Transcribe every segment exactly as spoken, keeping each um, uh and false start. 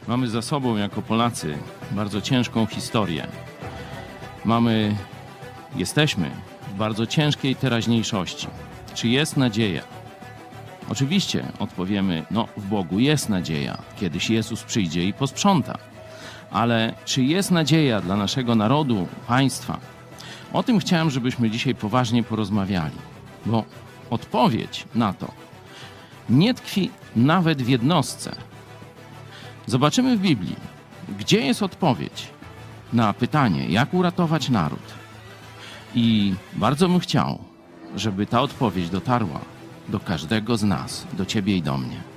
Mamy za sobą jako Polacy bardzo ciężką historię. Mamy, jesteśmy w bardzo ciężkiej teraźniejszości. Czy jest nadzieja? Oczywiście odpowiemy, no w Bogu jest nadzieja. Kiedyś Jezus przyjdzie i posprząta. Ale czy jest nadzieja dla naszego narodu, państwa? O tym chciałem, żebyśmy dzisiaj poważnie porozmawiali. Bo odpowiedź na to nie tkwi nawet w jednostce. Zobaczymy w Biblii, gdzie jest odpowiedź na pytanie, jak uratować naród. I bardzo bym chciał, żeby ta odpowiedź dotarła do każdego z nas, do ciebie i do mnie.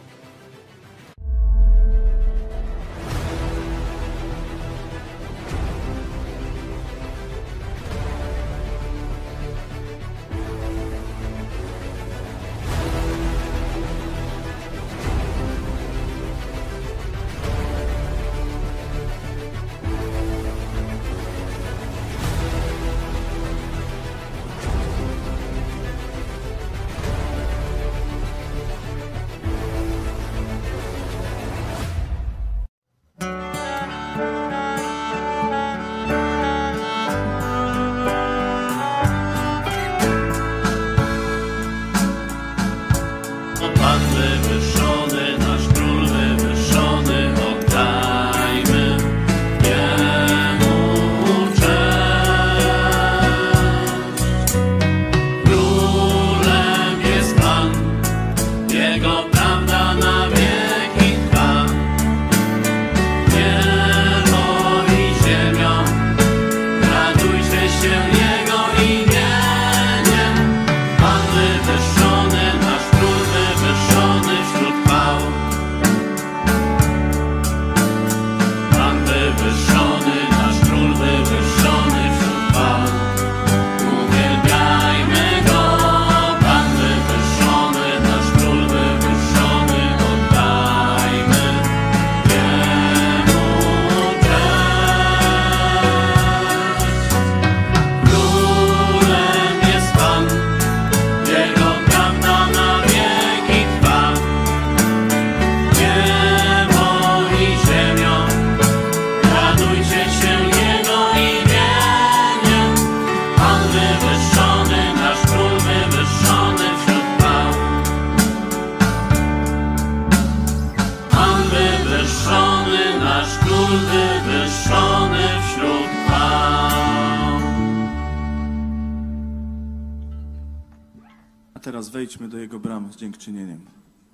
Teraz wejdźmy do Jego bramy z dziękczynieniem.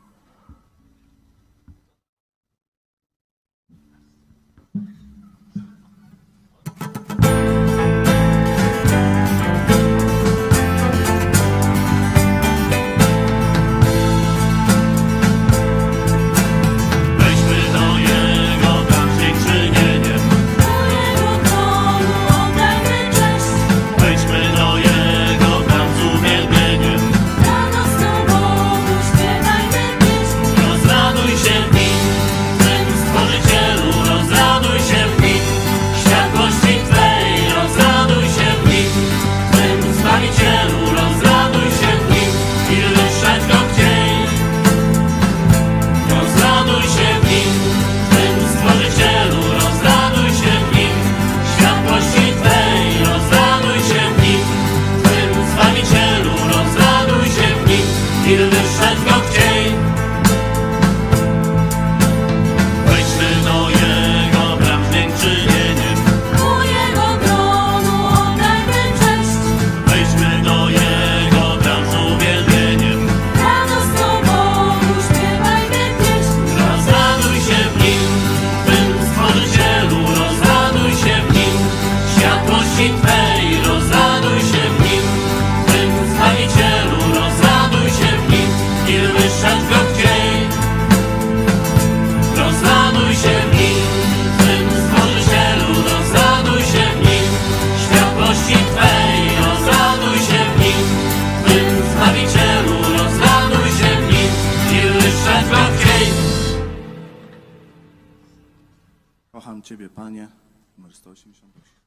Kocham Ciebie, Panie. Numer sto osiemdziesiąt osiem.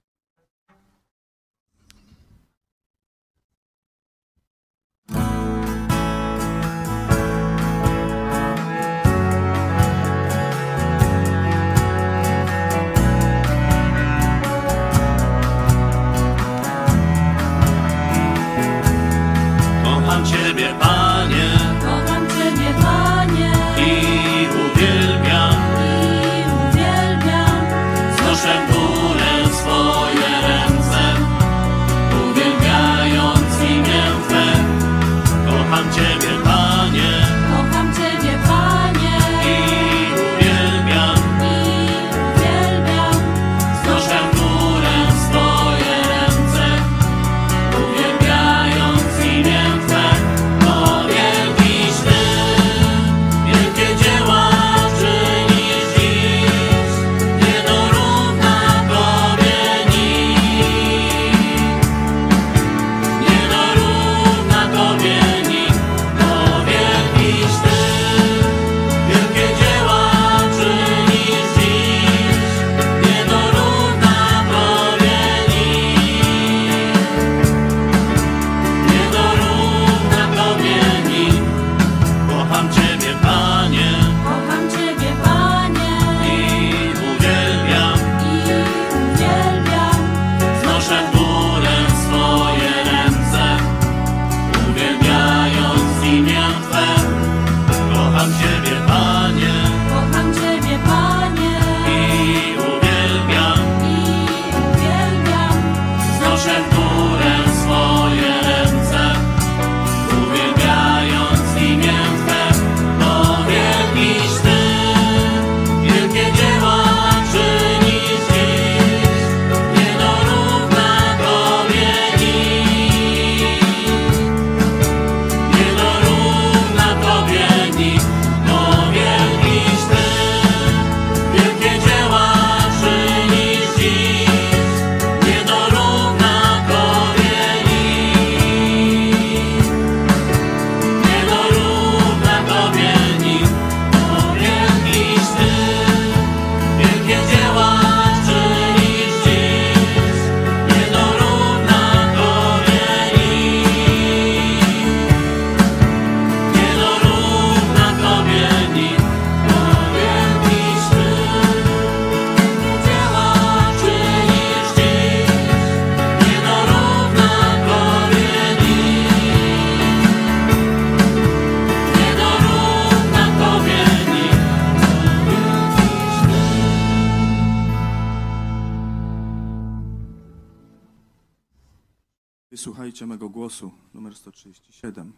Wysłuchajcie mego głosu, numer sto trzydzieści siedem.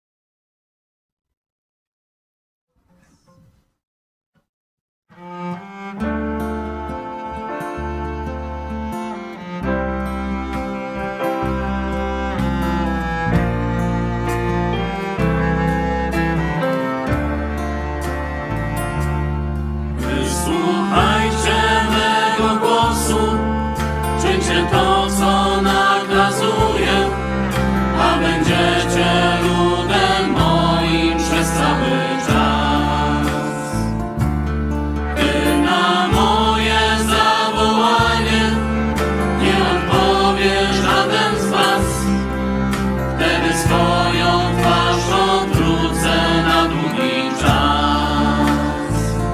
Wysłuchajcie mego głosu, czyńcie to, co nakazuję, a będziecie ludem moim przez cały czas. Gdy na moje zawołanie nie odpowie żaden z was, wtedy swoją twarz odwrócę na długi czas.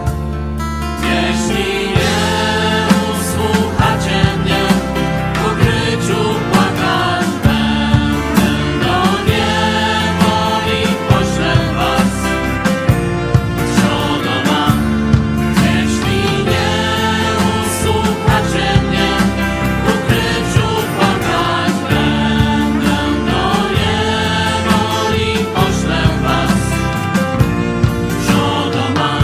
Jeśli nie usłuchacie mnie, w ukryciu płakać będę, do niewoli poślę was z Sodoma. Jeśli nie usłuchacie mnie, w ukryciu płakać będę, do niewoli poślę was z Sodoma.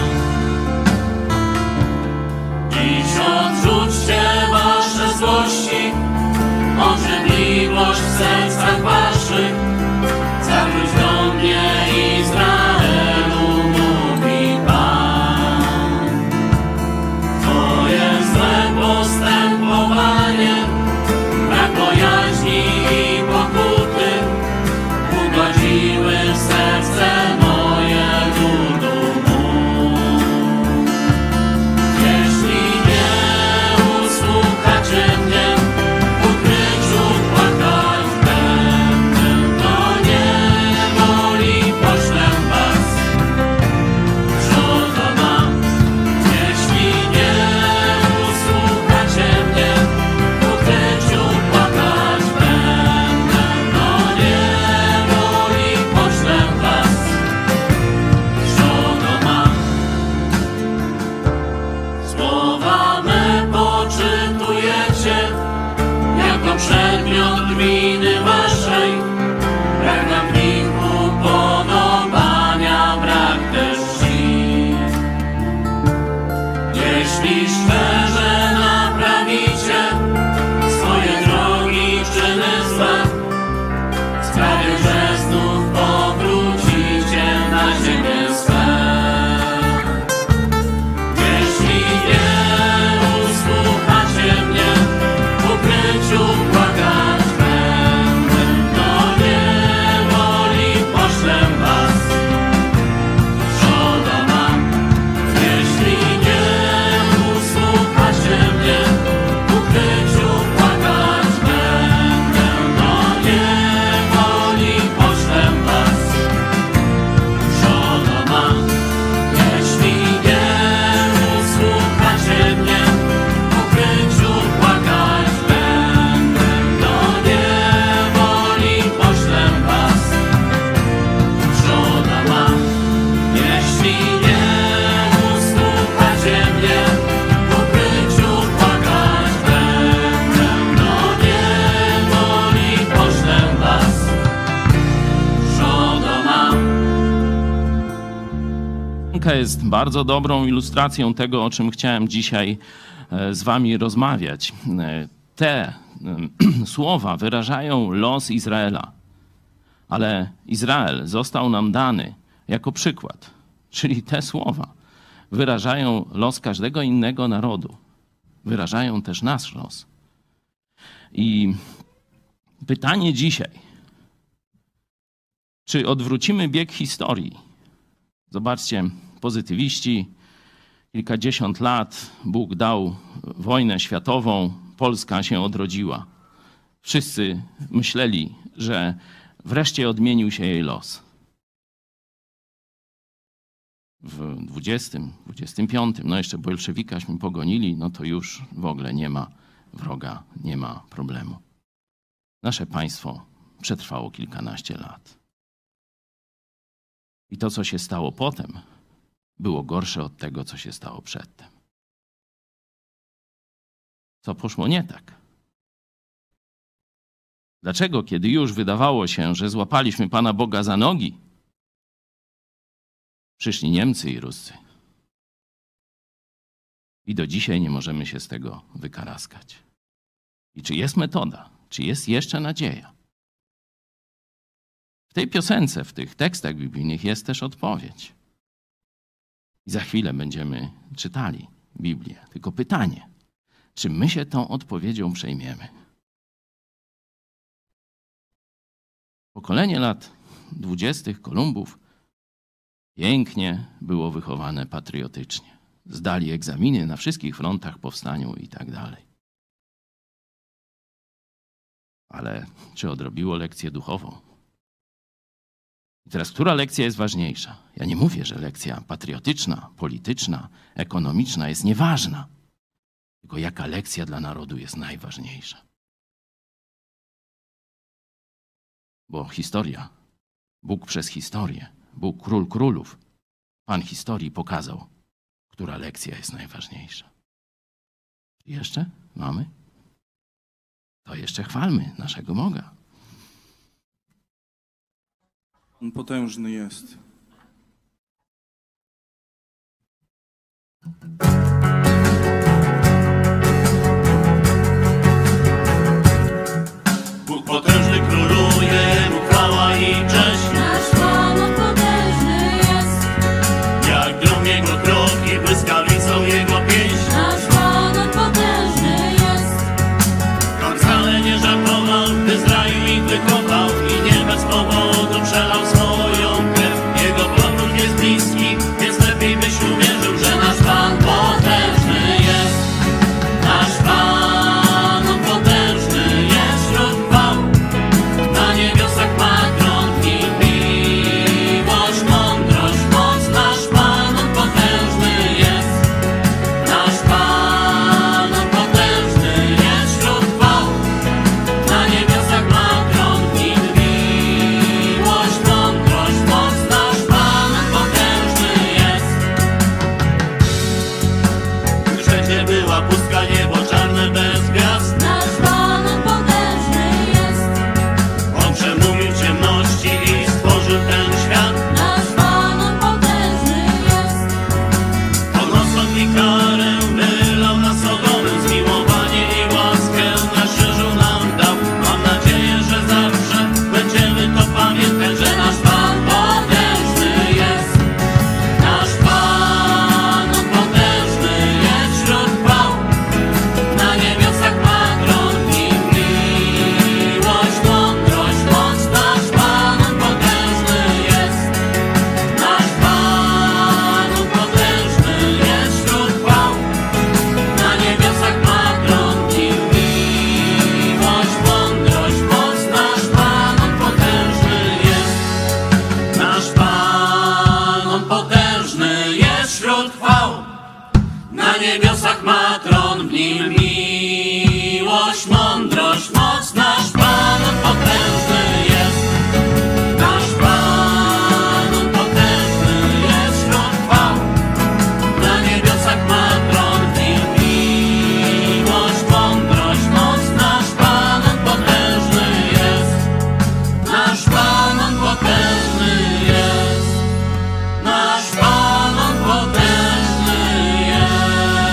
Dziś odrzućcie wasze złości, obrzydliwość w sercach waszych. Zawróć do mnie, Izraelu, mówi Pan. Twoje złe postępowanie, brak bojaźni i pokuty ugodziły w serce moje ludu mój. Jeśli nie usłuchacie mnie, w ukryciu płakać będę, do niewoli poślę was z Sodoma. Jeśli nie usłuchacie mnie, w ukryciu płakać będę, do niewoli poślę was z Sodoma. Słowa me poczytujecie jako przedmiot winy waszej. Brak nam w nich upodobania, brak też czci. Jeśli szczerze naprawicie swoje drogi, czyny złe, sprawię, że znów powrócicie na ziemię swe. Jeśli nie usłuchacie mnie, w ukryciu płakać będę, do niewoli poślę was z Sodoma. Jeśli nie usłuchacie mnie, w ukryciu płakać będę, do niewoli poślę was z Sodoma. Jeśli nie usłuchacie mnie, w ukryciu płakać będę, do niewoli poślę was z Sodoma. Jeśli nie usłuchacie mnie, w ukryciu płakać będę, do niewoli poślę was z Sodoma. Piosenka jest bardzo dobrą ilustracją tego, o czym chciałem dzisiaj e, z wami rozmawiać. E, Te e, słowa wyrażają los Izraela, ale Izrael został nam dany jako przykład, czyli te słowa wyrażają los każdego innego narodu, wyrażają też nasz los. I pytanie dzisiaj, czy odwrócimy bieg historii? Zobaczcie, pozytywiści, kilkadziesiąt lat Bóg dał wojnę światową, Polska się odrodziła. Wszyscy myśleli, że wreszcie odmienił się jej los. W dwudziestym, dwudziestym piątym, no jeszcze bolszewikaśmy pogonili, no to już w ogóle nie ma wroga, nie ma problemu. Nasze państwo przetrwało kilkanaście lat. I to, co się stało potem, było gorsze od tego, co się stało przedtem. Co poszło nie tak? Dlaczego, kiedy już wydawało się, że złapaliśmy Pana Boga za nogi, przyszli Niemcy i Ruscy? I do dzisiaj nie możemy się z tego wykaraskać. I czy jest metoda? Czy jest jeszcze nadzieja? W tej piosence, w tych tekstach biblijnych jest też odpowiedź. I za chwilę będziemy czytali Biblię. Tylko pytanie, czy my się tą odpowiedzią przejmiemy? Pokolenie lat dwudziestych Kolumbów pięknie było wychowane patriotycznie. Zdali egzaminy na wszystkich frontach powstaniu i tak dalej. Ale czy odrobiło lekcję duchową? I teraz, która lekcja jest ważniejsza? Ja nie mówię, że lekcja patriotyczna, polityczna, ekonomiczna jest nieważna. Tylko jaka lekcja dla narodu jest najważniejsza? Bo historia, Bóg przez historię, Bóg król królów, Pan historii pokazał, która lekcja jest najważniejsza. Jeszcze mamy? To jeszcze chwalmy naszego Boga. On potężny jest. Bóg potężny króluje, Mu chwała i cześć. Nasz Pan on potężny jest. Jak grom Jego kroki, błyskawicą Jego pieśń. Nasz Pan on potężny jest. On wcale nie żartował, gdy z raju ich wykopał i nie bez powodu przelał swoją krew. Jego powrót jest bliski, więc lepiej byś uwierzył, że nasz Pan potężny jest. Nasz Pan on potężny jest wśród chwał. Na niebiosach ma tron i miłość, mądrość, moc. Nasz Pan on potężny jest. Nasz Pan on potężny jest wśród chwał. Na niebiosach ma tron i miłość, mądrość, moc. Nasz Pan on potężny jest. Wszędzie była pustka, niebo czarne bez gwiazd. Nasz Pan on potężny jest. On przemówił w ciemności i stworzył ten świat. Nasz Pan on potężny jest. On osąd i karę wylał na Sodomę. Zmiłowanie i łaskę na krzyżu nam dał. Mam nadzieję, że zawsze będziemy to pamiętać, że nasz Pan potężny jest. Nasz Pan on potężny jest wśród chwał. Na niebiosach ma tron i miłość, mądrość, moc. Nasz Pan on potężny jest. Nasz Pan on potężny jest wśród chwał. Na niebiosach ma tron i miłość, mądrość, moc. Nasz Pan on potężny jest. Nasz Pan on potężny jest wśród chwał. Na niebiosach ma tron, w nim miłość, mądrość, moc. Nasz Pan on potężny jest. Nasz Pan on potężny jest wśród chwał. Na niebiosach ma tron, w nim miłość, mądrość, moc. Nasz Pan on potężny jest. Nasz Pan on potężny jest. Nasz Pan on potężny jest.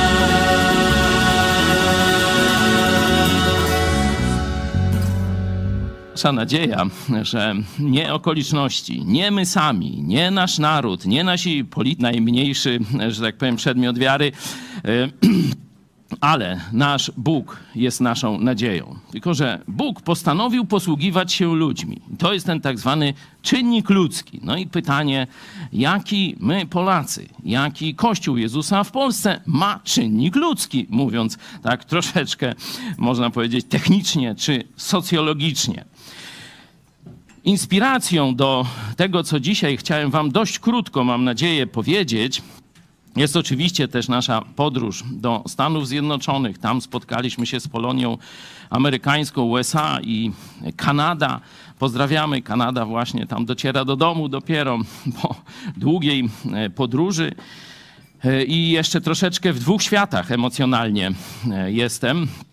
Nasza nadzieja, że nie okoliczności, nie my sami, nie nasz naród, nie nasi polityczni, najmniejszy, że tak powiem, przedmiot wiary, e, ale nasz Bóg jest naszą nadzieją. Tylko że Bóg postanowił posługiwać się ludźmi. To jest ten tak zwany czynnik ludzki. No i pytanie, jaki my Polacy, jaki Kościół Jezusa w Polsce ma czynnik ludzki, mówiąc tak troszeczkę, można powiedzieć, technicznie czy socjologicznie. Inspiracją do tego, co dzisiaj chciałem wam dość krótko, mam nadzieję, powiedzieć, jest oczywiście też nasza podróż do Stanów Zjednoczonych. Tam spotkaliśmy się z Polonią amerykańską, U S A i Kanada. Pozdrawiamy. Kanada właśnie tam dociera do domu dopiero po długiej podróży. I jeszcze troszeczkę w dwóch światach emocjonalnie jestem.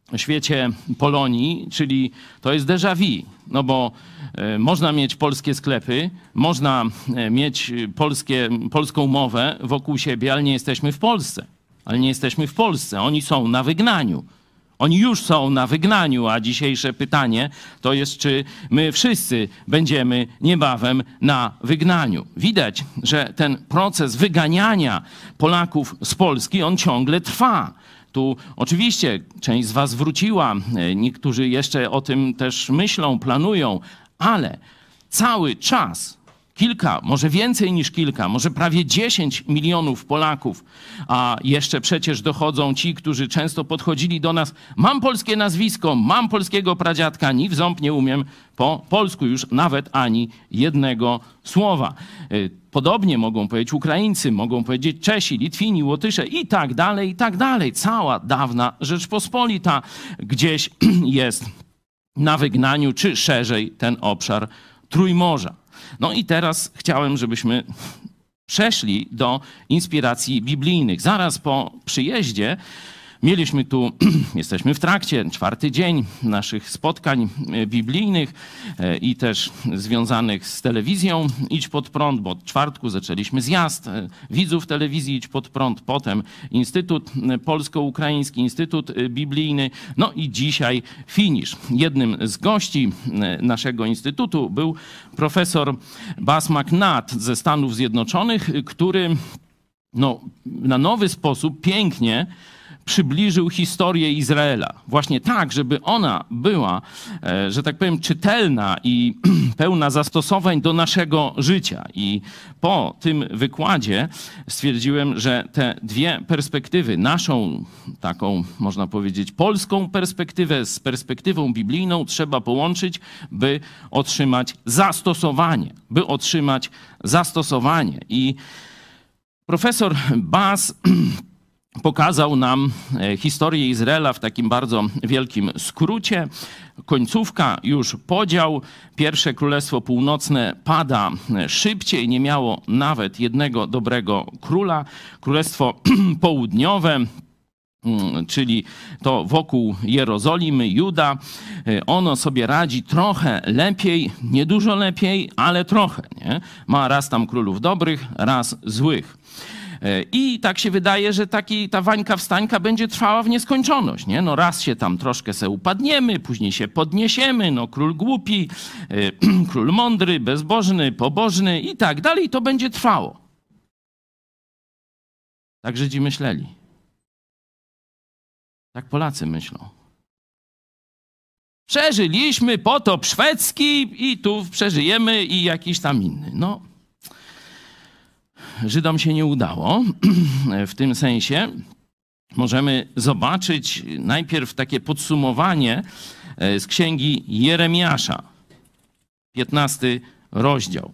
świecie Polonii, czyli to jest déjà vu, no bo e, można mieć polskie sklepy, można e, mieć polskie, polską mowę wokół siebie, ale nie jesteśmy w Polsce. Ale nie jesteśmy w Polsce. Oni są na wygnaniu. Oni już są na wygnaniu, a dzisiejsze pytanie to jest, czy my wszyscy będziemy niebawem na wygnaniu. Widać, że ten proces wyganiania Polaków z Polski, on ciągle trwa. Tu oczywiście część z was wróciła, niektórzy jeszcze o tym też myślą, planują, ale cały czas kilka, może więcej niż kilka, może prawie dziesięć milionów Polaków, a jeszcze przecież dochodzą ci, którzy często podchodzili do nas, mam polskie nazwisko, mam polskiego pradziadka, ni w ząb nie umiem po polsku już nawet ani jednego słowa. Podobnie mogą powiedzieć Ukraińcy, mogą powiedzieć Czesi, Litwini, Łotysze i tak dalej, i tak dalej. Cała dawna Rzeczpospolita gdzieś jest na wygnaniu, czy szerzej ten obszar Trójmorza. No i teraz chciałem, żebyśmy przeszli do inspiracji biblijnych. Zaraz po przyjeździe mieliśmy tu, jesteśmy w trakcie, czwarty dzień naszych spotkań biblijnych i też związanych z telewizją Idź Pod Prąd, bo od czwartku zaczęliśmy zjazd widzów telewizji Idź Pod Prąd, potem Instytut Polsko-Ukraiński, Instytut Biblijny, no i dzisiaj finisz. Jednym z gości naszego instytutu był profesor Bas McNutt ze Stanów Zjednoczonych, który no, na nowy sposób pięknie przybliżył historię Izraela. Właśnie tak, żeby ona była, że tak powiem, czytelna i pełna zastosowań do naszego życia. I po tym wykładzie stwierdziłem, że te dwie perspektywy, naszą taką, można powiedzieć, polską perspektywę z perspektywą biblijną trzeba połączyć, by otrzymać zastosowanie, by otrzymać zastosowanie. I profesor Bas pokazał nam historię Izraela w takim bardzo wielkim skrócie. Końcówka, już podział. Pierwsze Królestwo Północne pada szybciej, nie miało nawet jednego dobrego króla. Królestwo Południowe, czyli to wokół Jerozolimy, Juda, ono sobie radzi trochę lepiej, nie dużo lepiej, ale trochę. Nie? Ma raz tam królów dobrych, raz złych. I tak się wydaje, że taki, ta wańka wstańka będzie trwała w nieskończoność. Nie? No raz się tam troszkę se upadniemy, później się podniesiemy, no król głupi, król mądry, bezbożny, pobożny i tak dalej. I to będzie trwało. Tak Żydzi myśleli. Tak Polacy myślą. Przeżyliśmy potop szwedzki i tu przeżyjemy i jakiś tam inny. No. Żydom się nie udało. W tym sensie możemy zobaczyć najpierw takie podsumowanie z księgi Jeremiasza, piętnasty rozdział.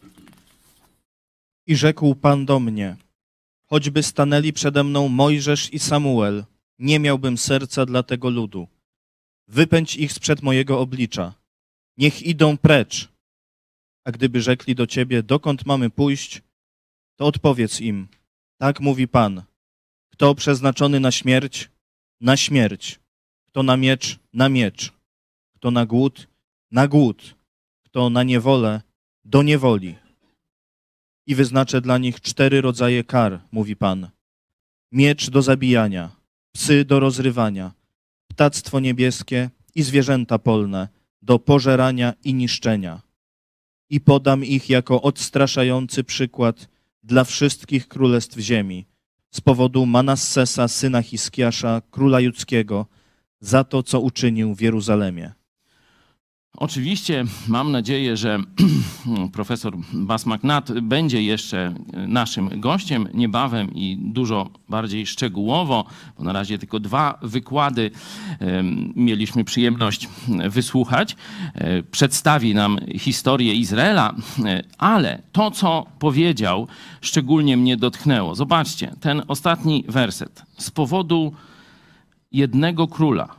I rzekł Pan do mnie, choćby stanęli przede mną Mojżesz i Samuel, nie miałbym serca dla tego ludu. Wypędź ich sprzed mojego oblicza. Niech idą precz. A gdyby rzekli do ciebie, dokąd mamy pójść, to odpowiedz im, tak mówi Pan, kto przeznaczony na śmierć, na śmierć, kto na miecz, na miecz, kto na głód, na głód, kto na niewolę, do niewoli. I wyznaczę dla nich cztery rodzaje kar, mówi Pan. Miecz do zabijania, psy do rozrywania, ptactwo niebieskie i zwierzęta polne do pożerania i niszczenia. I podam ich jako odstraszający przykład dla wszystkich królestw ziemi, z powodu Manassesa, syna Hiskiasza, króla judzkiego, za to, co uczynił w Jeruzalemie. Oczywiście mam nadzieję, że profesor Bas McNutt będzie jeszcze naszym gościem niebawem i dużo bardziej szczegółowo, bo na razie tylko dwa wykłady mieliśmy przyjemność wysłuchać. Przedstawi nam historię Izraela, ale to, co powiedział, szczególnie mnie dotknęło. Zobaczcie, ten ostatni werset. Z powodu jednego króla.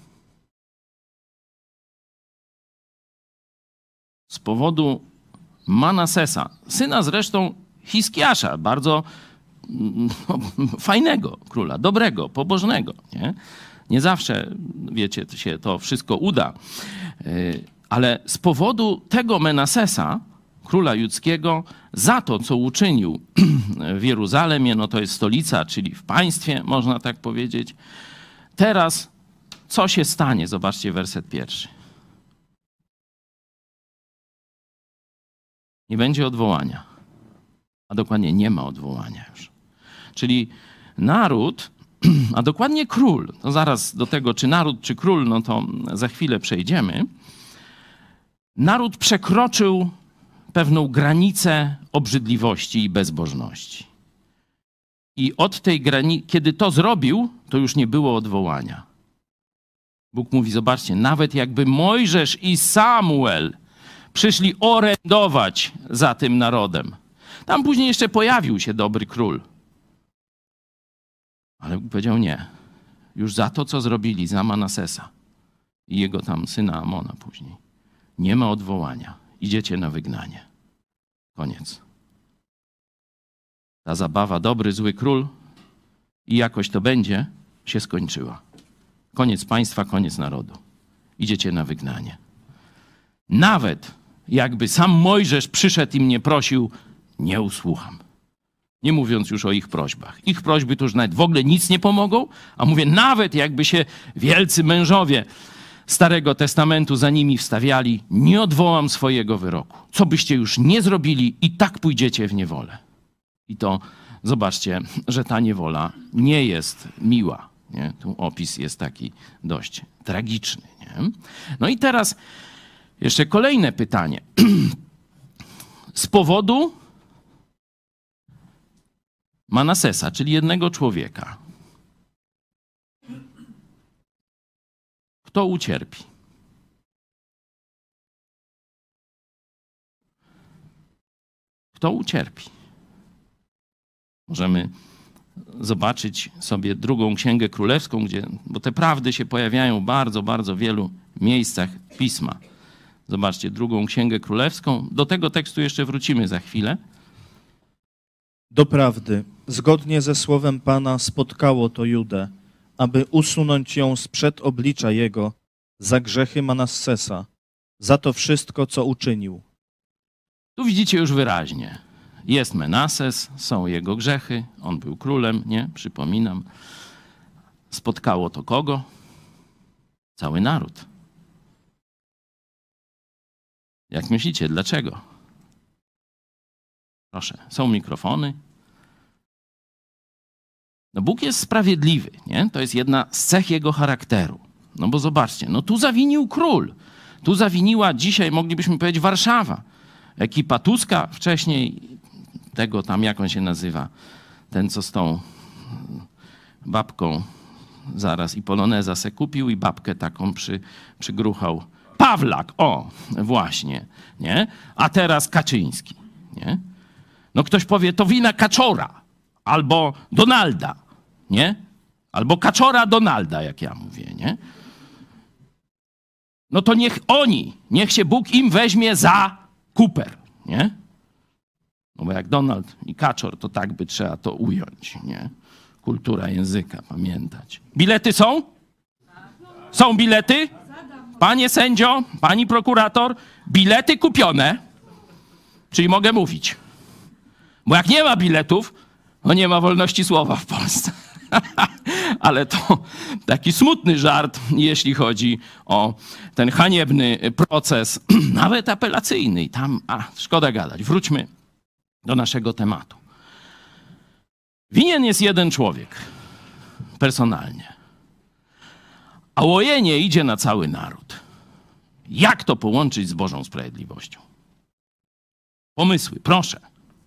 Z powodu Manassesa, syna zresztą Hiskiasza, bardzo no, fajnego króla, dobrego, pobożnego. Nie? Nie zawsze, wiecie, to się to wszystko uda. Ale z powodu tego Menasesa, króla judzkiego, za to, co uczynił w Jeruzalemie, no to jest stolica, czyli w państwie, można tak powiedzieć. Teraz co się stanie? Zobaczcie werset pierwszy. Nie będzie odwołania. A dokładnie nie ma odwołania już. Czyli naród, a dokładnie król, to zaraz do tego, czy naród, czy król, no to za chwilę przejdziemy. Naród przekroczył pewną granicę obrzydliwości i bezbożności. I od tej granicy, kiedy to zrobił, to już nie było odwołania. Bóg mówi, zobaczcie, nawet jakby Mojżesz i Samuel przyszli orędować za tym narodem. Tam później jeszcze pojawił się dobry król. Ale Bóg powiedział nie. Już za to, co zrobili za Manasesa i jego tam syna Amona później. Nie ma odwołania. Idziecie na wygnanie. Koniec. Ta zabawa dobry, zły król i jakoś to będzie, się skończyła. Koniec państwa, koniec narodu. Idziecie na wygnanie. Nawet jakby sam Mojżesz przyszedł i mnie prosił, nie usłucham. Nie mówiąc już o ich prośbach. Ich prośby to już nawet w ogóle nic nie pomogą, a mówię, nawet jakby się wielcy mężowie Starego Testamentu za nimi wstawiali, nie odwołam swojego wyroku. Co byście już nie zrobili, i tak pójdziecie w niewolę. I to zobaczcie, że ta niewola nie jest miła. Nie? Tu opis jest taki dość tragiczny. Nie? No i teraz jeszcze kolejne pytanie. Z powodu Manasesa, czyli jednego człowieka, kto ucierpi? Kto ucierpi? Możemy zobaczyć sobie drugą Księgę Królewską, gdzie, bo te prawdy się pojawiają w bardzo, bardzo wielu miejscach Pisma. Zobaczcie, drugą Księgę Królewską. Do tego tekstu jeszcze wrócimy za chwilę. Doprawdy, zgodnie ze słowem Pana spotkało to Judę, aby usunąć ją sprzed oblicza Jego za grzechy Manassesa, za to wszystko, co uczynił. Tu widzicie już wyraźnie. Jest Menases, są jego grzechy, on był królem, nie? Przypominam. Spotkało to kogo? Cały naród. Jak myślicie, dlaczego? Proszę, są mikrofony. No Bóg jest sprawiedliwy, nie? To jest jedna z cech jego charakteru. No bo zobaczcie, no tu zawinił król. Tu zawiniła dzisiaj, moglibyśmy powiedzieć, Warszawa. Ekipa Tuska wcześniej, tego tam, jak on się nazywa, ten, co z tą babką zaraz i poloneza se kupił i babkę taką przy, przygruchał. Pawlak, o, właśnie, nie? A teraz Kaczyński, nie? No ktoś powie, to wina Kaczora albo Donalda, nie? Albo Kaczora Donalda, jak ja mówię, nie? No to niech oni, niech się Bóg im weźmie za kuper, nie? No bo jak Donald i Kaczor, to tak by trzeba to ująć, nie? Kultura języka, pamiętać. Bilety są? Są bilety? Panie sędzio, pani prokurator, bilety kupione, czyli mogę mówić. Bo jak nie ma biletów, no nie ma wolności słowa w Polsce. Ale to taki smutny żart, jeśli chodzi o ten haniebny proces, nawet apelacyjny. I tam, a szkoda gadać, wróćmy do naszego tematu. Winien jest jeden człowiek, personalnie. A łojenie idzie na cały naród. Jak to połączyć z Bożą sprawiedliwością? Pomysły, proszę.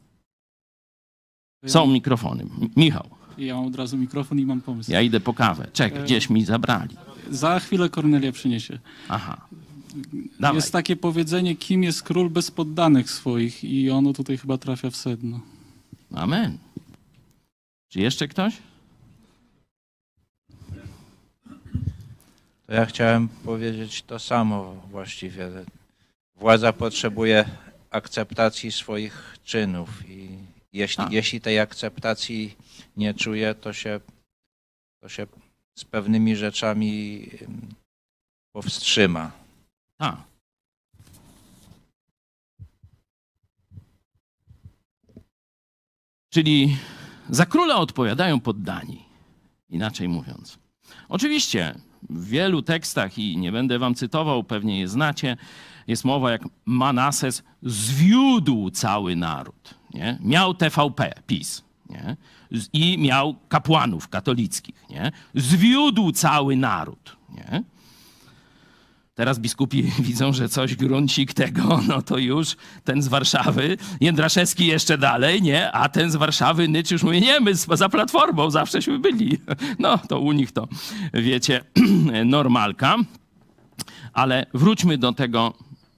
Są mikrofony. Michał. Ja mam od razu mikrofon i mam pomysł. Ja idę po kawę. Czekaj, gdzieś mi zabrali. Za chwilę Kornelia przyniesie. Aha. Dawaj. Jest takie powiedzenie, kim jest król bez poddanych swoich, i ono tutaj chyba trafia w sedno. Amen. Czy jeszcze ktoś? To ja chciałem powiedzieć to samo właściwie. Władza potrzebuje akceptacji swoich czynów i jeśli, Tak. jeśli tej akceptacji nie czuje, to się, to się z pewnymi rzeczami ym, powstrzyma. Tak. Czyli za króla odpowiadają poddani, inaczej mówiąc. Oczywiście w wielu tekstach, i nie będę wam cytował, pewnie je znacie, jest mowa, jak Manases zwiódł cały naród. Nie? Miał T V P, PiS. Nie? I miał kapłanów katolickich. Nie? Zwiódł cały naród. Nie? Teraz biskupi widzą, że coś gruncik tego, no to już ten z Warszawy, Jędraszewski jeszcze dalej, nie? A ten z Warszawy Nycz już mówi, nie, my za Platformą zawsześmy byli. No to u nich to, wiecie, normalka. Ale wróćmy do tego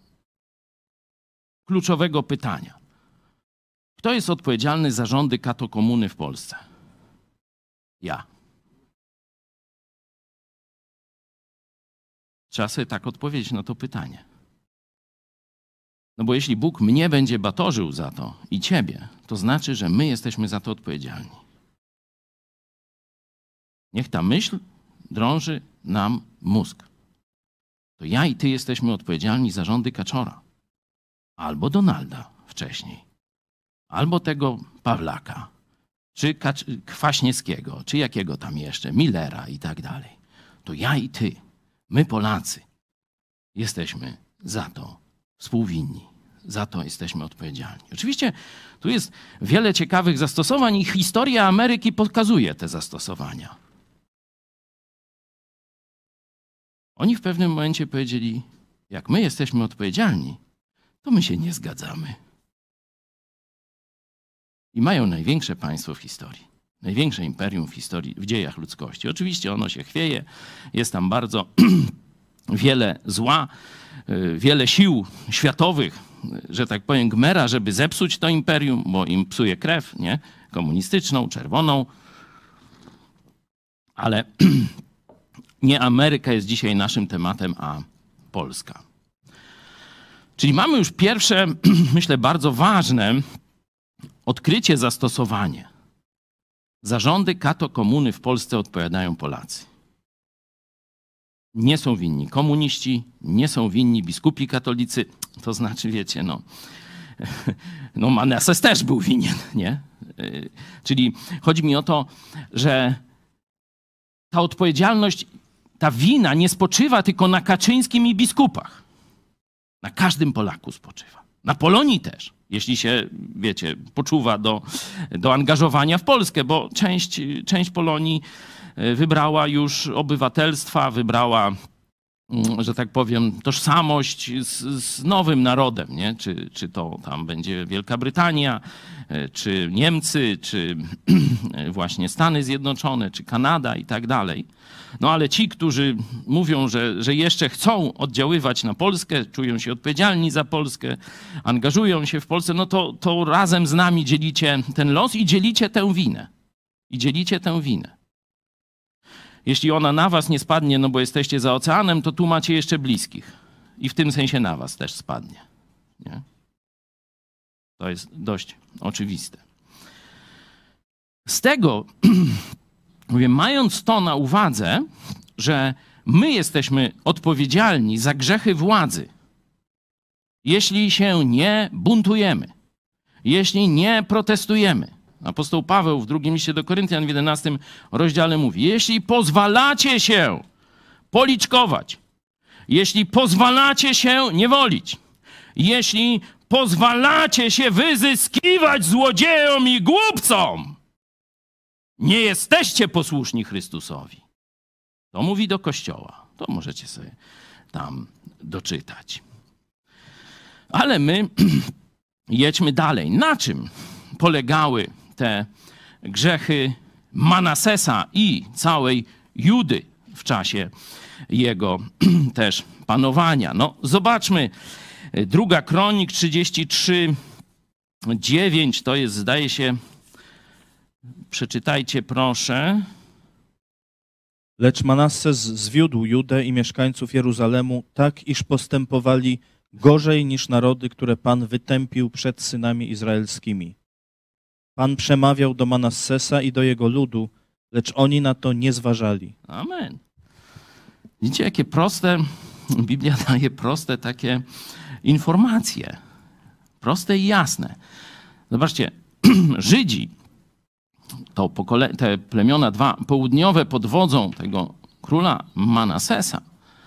kluczowego pytania. Kto jest odpowiedzialny za rządy katokomuny w Polsce? Ja. Trzeba sobie tak odpowiedzieć na to pytanie. No bo jeśli Bóg mnie będzie batorzył za to i ciebie, to znaczy, że my jesteśmy za to odpowiedzialni. Niech ta myśl drąży nam mózg. To ja i ty jesteśmy odpowiedzialni za rządy Kaczora. Albo Donalda wcześniej. Albo tego Pawlaka. Czy Kacz- Kwaśniewskiego. Czy jakiego tam jeszcze. Millera i tak dalej. To ja i ty. My Polacy jesteśmy za to współwinni, za to jesteśmy odpowiedzialni. Oczywiście tu jest wiele ciekawych zastosowań i historia Ameryki pokazuje te zastosowania. Oni w pewnym momencie powiedzieli, jak my jesteśmy odpowiedzialni, to my się nie zgadzamy. I mają największe państwo w historii. Największe imperium w historii, w dziejach ludzkości. Oczywiście ono się chwieje, jest tam bardzo wiele zła, wiele sił światowych, że tak powiem, gmera, żeby zepsuć to imperium, bo im psuje krew, nie? Komunistyczną, czerwoną. Ale nie Ameryka jest dzisiaj naszym tematem, a Polska. Czyli mamy już pierwsze, myślę, bardzo ważne odkrycie, zastosowanie. Za rządy katokomuny w Polsce odpowiadają Polacy. Nie są winni komuniści, nie są winni biskupi katolicy. To znaczy, wiecie, no, no Manases też był winien, nie? Czyli chodzi mi o to, że ta odpowiedzialność, ta wina nie spoczywa tylko na Kaczyńskim i biskupach. Na każdym Polaku spoczywa. Na Polonii też. Jeśli się, wiecie, poczuwa do, do angażowania w Polskę, bo część, część Polonii wybrała już obywatelstwa, wybrała, że tak powiem, tożsamość z, z nowym narodem, nie? Czy, czy to tam będzie Wielka Brytania, czy Niemcy, czy właśnie Stany Zjednoczone, czy Kanada i tak dalej. No ale ci, którzy mówią, że, że jeszcze chcą oddziaływać na Polskę, czują się odpowiedzialni za Polskę, angażują się w Polsce, no to, to razem z nami dzielicie ten los i dzielicie tę winę. I dzielicie tę winę. Jeśli ona na was nie spadnie, no bo jesteście za oceanem, to tu macie jeszcze bliskich. I w tym sensie na was też spadnie. Nie? To jest dość oczywiste. Z tego, mówię, mając to na uwadze, że my jesteśmy odpowiedzialni za grzechy władzy, jeśli się nie buntujemy, jeśli nie protestujemy. Apostoł Paweł w drugim liście do Koryntian w jedenastym rozdziale mówi, jeśli pozwalacie się policzkować, jeśli pozwalacie się niewolić, jeśli pozwalacie się wyzyskiwać złodziejom i głupcom, nie jesteście posłuszni Chrystusowi. To mówi do Kościoła. To możecie sobie tam doczytać. Ale my jedźmy dalej. Na czym polegały te grzechy Manasesa i całej Judy w czasie jego też panowania? No, zobaczmy. Druga Kronik trzydzieści trzy, dziewięć, to jest, zdaje się, przeczytajcie proszę. Lecz Manasses zwiódł Judę i mieszkańców Jeruzalemu tak, iż postępowali gorzej niż narody, które Pan wytępił przed synami izraelskimi. Pan przemawiał do Manassesa i do jego ludu, lecz oni na to nie zważali. Amen. Widzicie, jakie proste, Biblia daje proste takie informacje. Proste i jasne. Zobaczcie, Żydzi, to pokole- te plemiona dwa południowe pod wodzą tego króla Manassesa,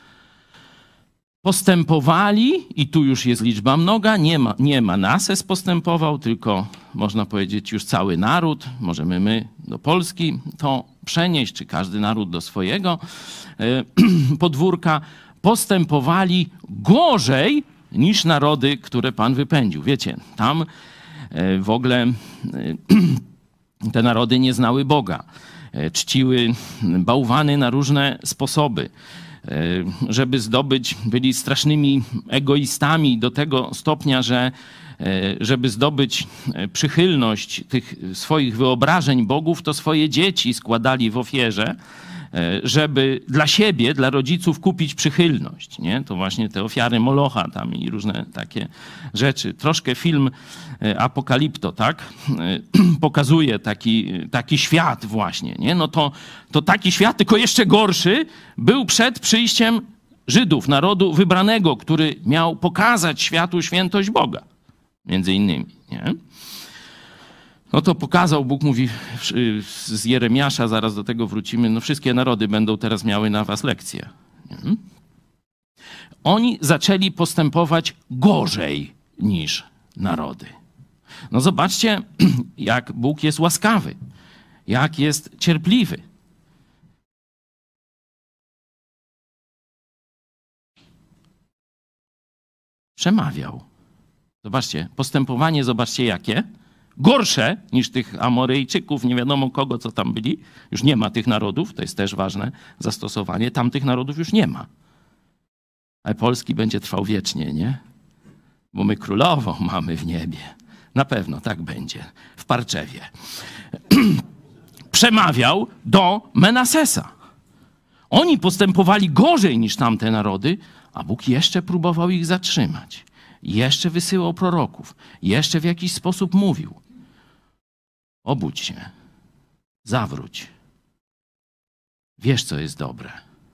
postępowali, i tu już jest liczba mnoga, nie, ma, nie Manasses postępował, tylko można powiedzieć już cały naród, możemy my do Polski to przenieść, czy każdy naród do swojego e, podwórka, postępowali gorzej niż narody, które Pan wypędził. Wiecie, tam e, w ogóle e, te narody nie znały Boga, e, czciły bałwany na różne sposoby, żeby zdobyć, byli strasznymi egoistami do tego stopnia, że żeby zdobyć przychylność tych swoich wyobrażeń bogów, to swoje dzieci składali w ofierze, żeby dla siebie, dla rodziców kupić przychylność. Nie? To właśnie te ofiary Molocha tam i różne takie rzeczy. Troszkę film Apokalipto, tak? Pokazuje taki, taki świat właśnie. Nie? No to, to taki świat, tylko jeszcze gorszy, był przed przyjściem Żydów, narodu wybranego, który miał pokazać światu świętość Boga. Między innymi. Nie? No to pokazał, Bóg mówi z Jeremiasza, zaraz do tego wrócimy, no wszystkie narody będą teraz miały na was lekcje. Nie? Oni zaczęli postępować gorzej niż narody. No zobaczcie, jak Bóg jest łaskawy, jak jest cierpliwy. Przemawiał. Zobaczcie, postępowanie, zobaczcie jakie. Gorsze niż tych Amoryjczyków, nie wiadomo kogo, co tam byli. Już nie ma tych narodów, to jest też ważne zastosowanie. Tamtych narodów już nie ma. Ale polski będzie trwał wiecznie, nie? Bo my królową mamy w niebie. Na pewno tak będzie. W Parczewie. Przemawiał do Manassesa. Oni postępowali gorzej niż tamte narody, a Bóg jeszcze próbował ich zatrzymać. Jeszcze wysyłał proroków. Jeszcze w jakiś sposób mówił. Obudź się. Zawróć. Wiesz, co jest dobre.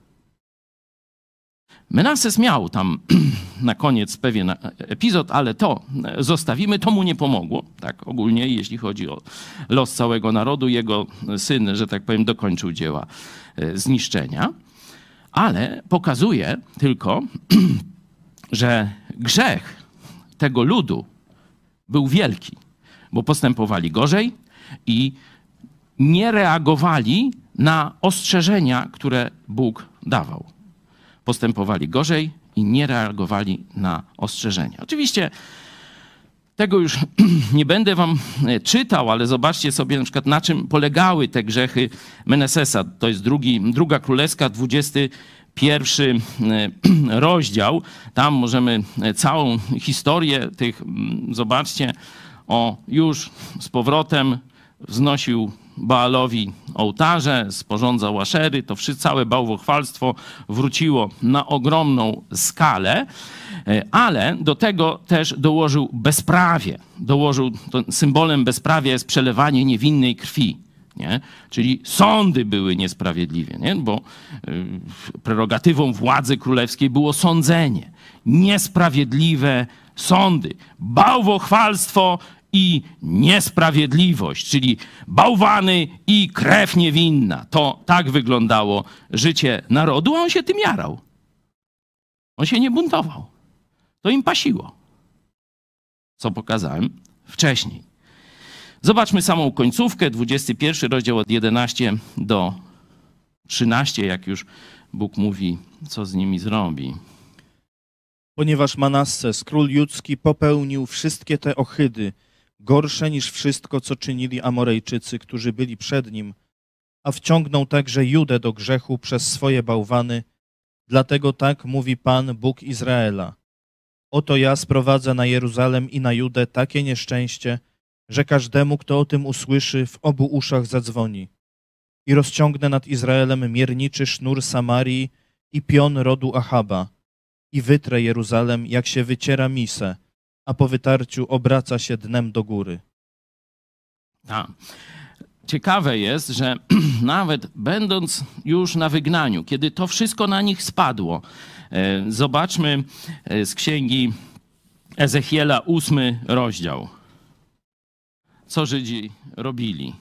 Manasses miał tam na koniec pewien epizod, ale to zostawimy. To mu nie pomogło. Tak ogólnie, jeśli chodzi o los całego narodu. Jego syn, że tak powiem, dokończył dzieła zniszczenia. Ale pokazuje tylko, że grzech tego ludu był wielki, bo postępowali gorzej i nie reagowali na ostrzeżenia, które Bóg dawał. Postępowali gorzej i nie reagowali na ostrzeżenia. Oczywiście tego już nie będę wam czytał, ale zobaczcie sobie na przykład, na czym polegały te grzechy Manassesa. To jest drugi, druga królewska, dwudziesty pierwszy rozdział. Tam możemy całą historię tych, zobaczcie, o już z powrotem wznosił Baalowi ołtarze, sporządzał aszery, to wszystko, całe bałwochwalstwo wróciło na ogromną skalę, ale do tego też dołożył bezprawie. Dołożył, to symbolem bezprawia jest przelewanie niewinnej krwi. Nie? Czyli sądy były niesprawiedliwe, nie? Bo y, prerogatywą władzy królewskiej było sądzenie. Niesprawiedliwe sądy, bałwochwalstwo i niesprawiedliwość, czyli bałwany i krew niewinna. To tak wyglądało życie narodu, a on się tym jarał. On się nie buntował. To im pasiło. Co pokazałem wcześniej. Zobaczmy samą końcówkę, dwudziesty pierwszy rozdział od jedenastego do trzynastego, jak już Bóg mówi, co z nimi zrobi. Ponieważ Manasses, król judzki, popełnił wszystkie te ohydy, gorsze niż wszystko, co czynili Amorejczycy, którzy byli przed nim, a wciągnął także Judę do grzechu przez swoje bałwany. Dlatego tak mówi Pan, Bóg Izraela. Oto ja sprowadzę na Jeruzalem i na Judę takie nieszczęście, że każdemu, kto o tym usłyszy, w obu uszach zadzwoni. I rozciągnę nad Izraelem mierniczy sznur Samarii i pion rodu Achaba. I wytrę Jeruzalem, jak się wyciera misę, a po wytarciu obraca się dnem do góry. Tak. Ciekawe jest, że nawet będąc już na wygnaniu, kiedy to wszystko na nich spadło, zobaczmy z księgi Ezechiela ósmy rozdział. Co Żydzi robili?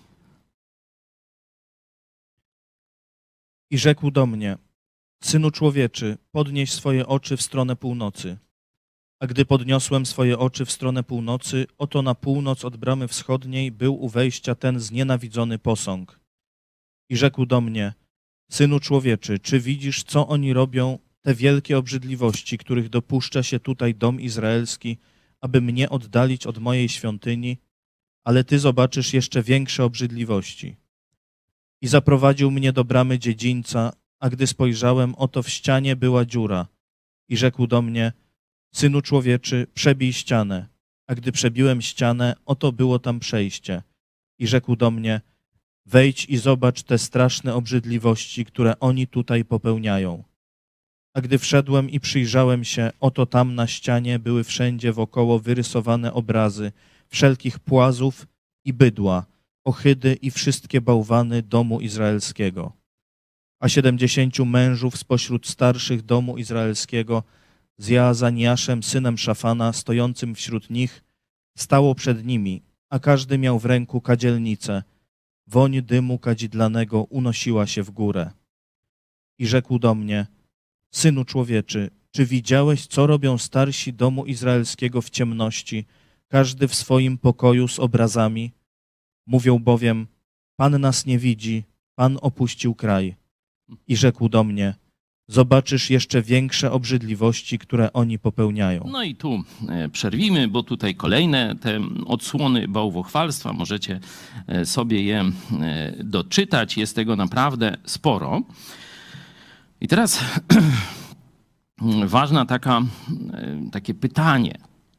I rzekł do mnie: Synu człowieczy, podnieś swoje oczy w stronę północy. A gdy podniosłem swoje oczy w stronę północy, oto na północ od bramy wschodniej był u wejścia ten znienawidzony posąg. I rzekł do mnie: Synu człowieczy, czy widzisz, co oni robią, te wielkie obrzydliwości, których dopuszcza się tutaj dom izraelski, aby mnie oddalić od mojej świątyni? Ale ty zobaczysz jeszcze większe obrzydliwości. I zaprowadził mnie do bramy dziedzińca, a gdy spojrzałem, oto w ścianie była dziura. I rzekł do mnie: Synu człowieczy, przebij ścianę. A gdy przebiłem ścianę, oto było tam przejście. I rzekł do mnie: Wejdź i zobacz te straszne obrzydliwości, które oni tutaj popełniają. A gdy wszedłem i przyjrzałem się, oto tam na ścianie były wszędzie wokoło wyrysowane obrazy wszelkich płazów i bydła, ohydy i wszystkie bałwany domu izraelskiego. A siedemdziesięciu mężów spośród starszych domu izraelskiego z Jaazaniaszem, synem Szafana, stojącym wśród nich, stało przed nimi, a każdy miał w ręku kadzielnicę. Woń dymu kadzidlanego unosiła się w górę. I rzekł do mnie: Synu człowieczy, czy widziałeś, co robią starsi domu izraelskiego w ciemności, każdy w swoim pokoju z obrazami? Mówią bowiem: Pan nas nie widzi, Pan opuścił kraj. I rzekł do mnie: Zobaczysz jeszcze większe obrzydliwości, które oni popełniają. No i tu przerwimy, bo tutaj kolejne te odsłony bałwochwalstwa, możecie sobie je doczytać, jest tego naprawdę sporo. I teraz ważna taka, takie pytanie.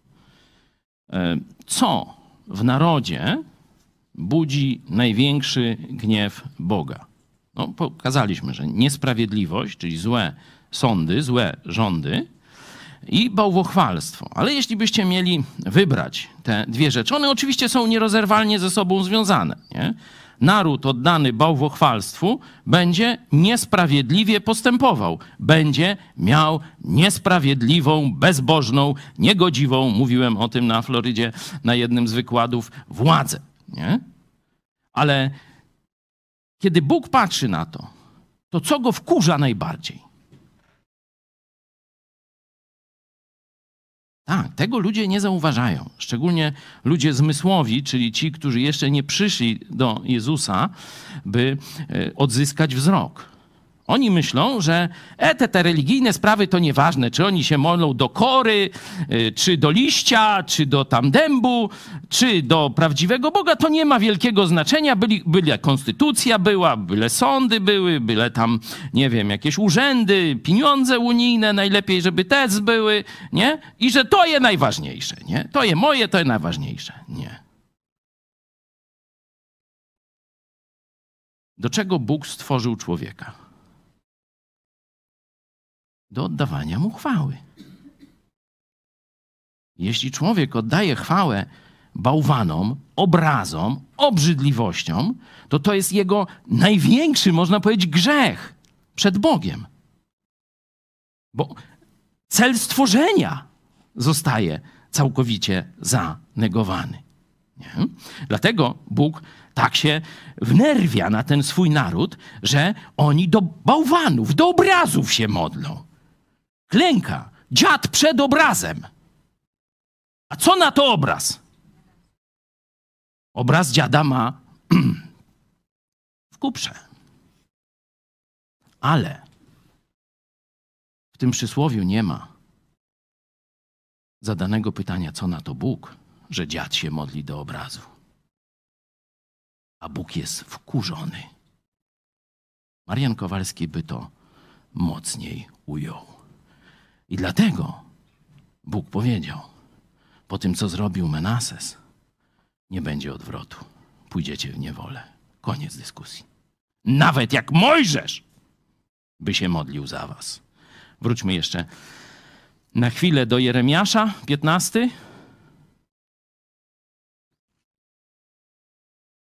Co w narodzie budzi największy gniew Boga? No, pokazaliśmy, że niesprawiedliwość, czyli złe sądy, złe rządy i bałwochwalstwo. Ale jeśli byście mieli wybrać te dwie rzeczy, one oczywiście są nierozerwalnie ze sobą związane. Nie? Naród oddany bałwochwalstwu będzie niesprawiedliwie postępował. Będzie miał niesprawiedliwą, bezbożną, niegodziwą, mówiłem o tym na Florydzie na jednym z wykładów, władzę. Nie? Ale kiedy Bóg patrzy na to, to co go wkurza najbardziej? Tak, tego ludzie nie zauważają. Szczególnie ludzie zmysłowi, czyli ci, którzy jeszcze nie przyszli do Jezusa, by odzyskać wzrok. Oni myślą, że e, te, te religijne sprawy to nieważne, czy oni się modlą do kory, czy do liścia, czy do tam dębu, czy do prawdziwego Boga, to nie ma wielkiego znaczenia. Byli, byle konstytucja była, byle sądy były, byle tam, nie wiem, jakieś urzędy, pieniądze unijne, najlepiej, żeby te były, nie? I że to jest najważniejsze, nie? To jest moje, to jest najważniejsze. Nie. Do czego Bóg stworzył człowieka? Do oddawania mu chwały. Jeśli człowiek oddaje chwałę bałwanom, obrazom, obrzydliwościom, to to jest jego największy, można powiedzieć, grzech przed Bogiem. Bo cel stworzenia zostaje całkowicie zanegowany. Nie? Dlatego Bóg tak się wnerwia na ten swój naród, że oni do bałwanów, do obrazów się modlą. Klęka, dziad przed obrazem. A co na to obraz? Obraz dziada ma w kuprze. Ale w tym przysłowiu nie ma zadanego pytania, co na to Bóg, że dziad się modli do obrazu. A Bóg jest wkurzony. Marian Kowalski by to mocniej ujął. I dlatego Bóg powiedział, po tym, co zrobił Menases, nie będzie odwrotu. Pójdziecie w niewolę. Koniec dyskusji. Nawet jak Mojżesz by się modlił za was. Wróćmy jeszcze na chwilę do Jeremiasza, piętnasty.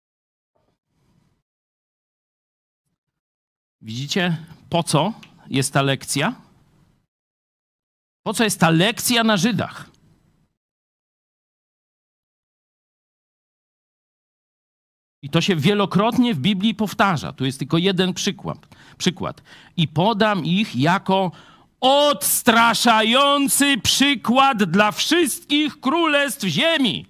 Widzicie, po co jest ta lekcja? Po co jest ta lekcja na Żydach? I to się wielokrotnie w Biblii powtarza. Tu jest tylko jeden przykład. przykład. I podam ich jako odstraszający przykład dla wszystkich królestw ziemi.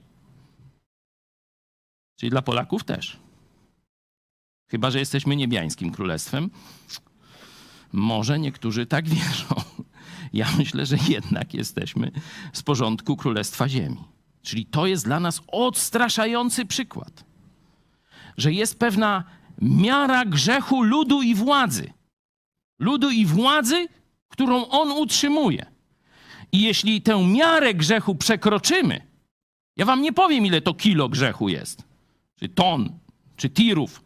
Czyli dla Polaków też. Chyba że jesteśmy niebiańskim królestwem. Może niektórzy tak wierzą. Ja myślę, że jednak jesteśmy z porządku Królestwa Ziemi. Czyli to jest dla nas odstraszający przykład. Że jest pewna miara grzechu ludu i władzy. Ludu i władzy, którą on utrzymuje. I jeśli tę miarę grzechu przekroczymy, ja wam nie powiem, ile to kilo grzechu jest, czy ton, czy tirów,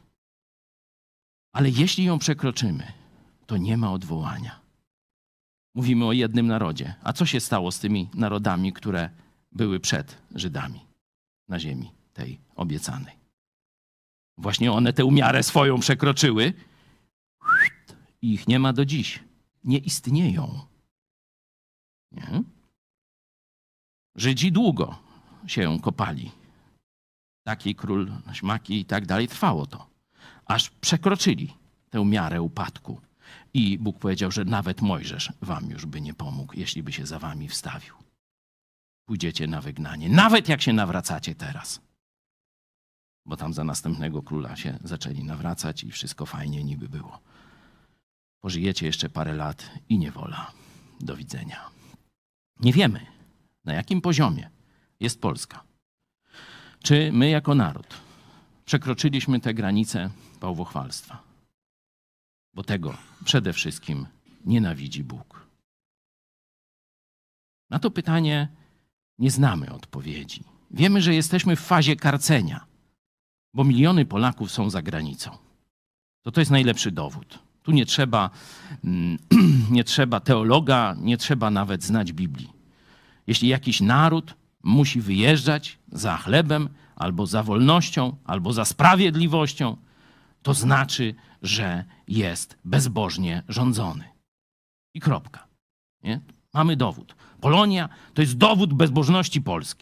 ale jeśli ją przekroczymy, to nie ma odwołania. Mówimy o jednym narodzie. A co się stało z tymi narodami, które były przed Żydami na ziemi tej obiecanej? Właśnie one tę miarę swoją przekroczyły i ich nie ma do dziś. Nie istnieją. Nie? Żydzi długo się kopali. Taki król, śmaki i tak dalej. Trwało to. Aż przekroczyli tę miarę upadku. I Bóg powiedział, że nawet Mojżesz wam już by nie pomógł, jeśli by się za wami wstawił. Pójdziecie na wygnanie. Nawet jak się nawracacie teraz. Bo tam za następnego króla się zaczęli nawracać i wszystko fajnie niby było. Pożyjecie jeszcze parę lat i niewola. Do widzenia. Nie wiemy, na jakim poziomie jest Polska. Czy my jako naród przekroczyliśmy te granice bałwochwalstwa? Bo tego przede wszystkim nienawidzi Bóg. Na to pytanie nie znamy odpowiedzi. Wiemy, że jesteśmy w fazie karcenia, bo miliony Polaków są za granicą. To to jest najlepszy dowód. Tu nie trzeba, nie trzeba teologa, nie trzeba nawet znać Biblii. Jeśli jakiś naród musi wyjeżdżać za chlebem, albo za wolnością, albo za sprawiedliwością, to znaczy, że jest bezbożnie rządzony. I kropka. Nie? Mamy dowód. Polonia to jest dowód bezbożności Polski.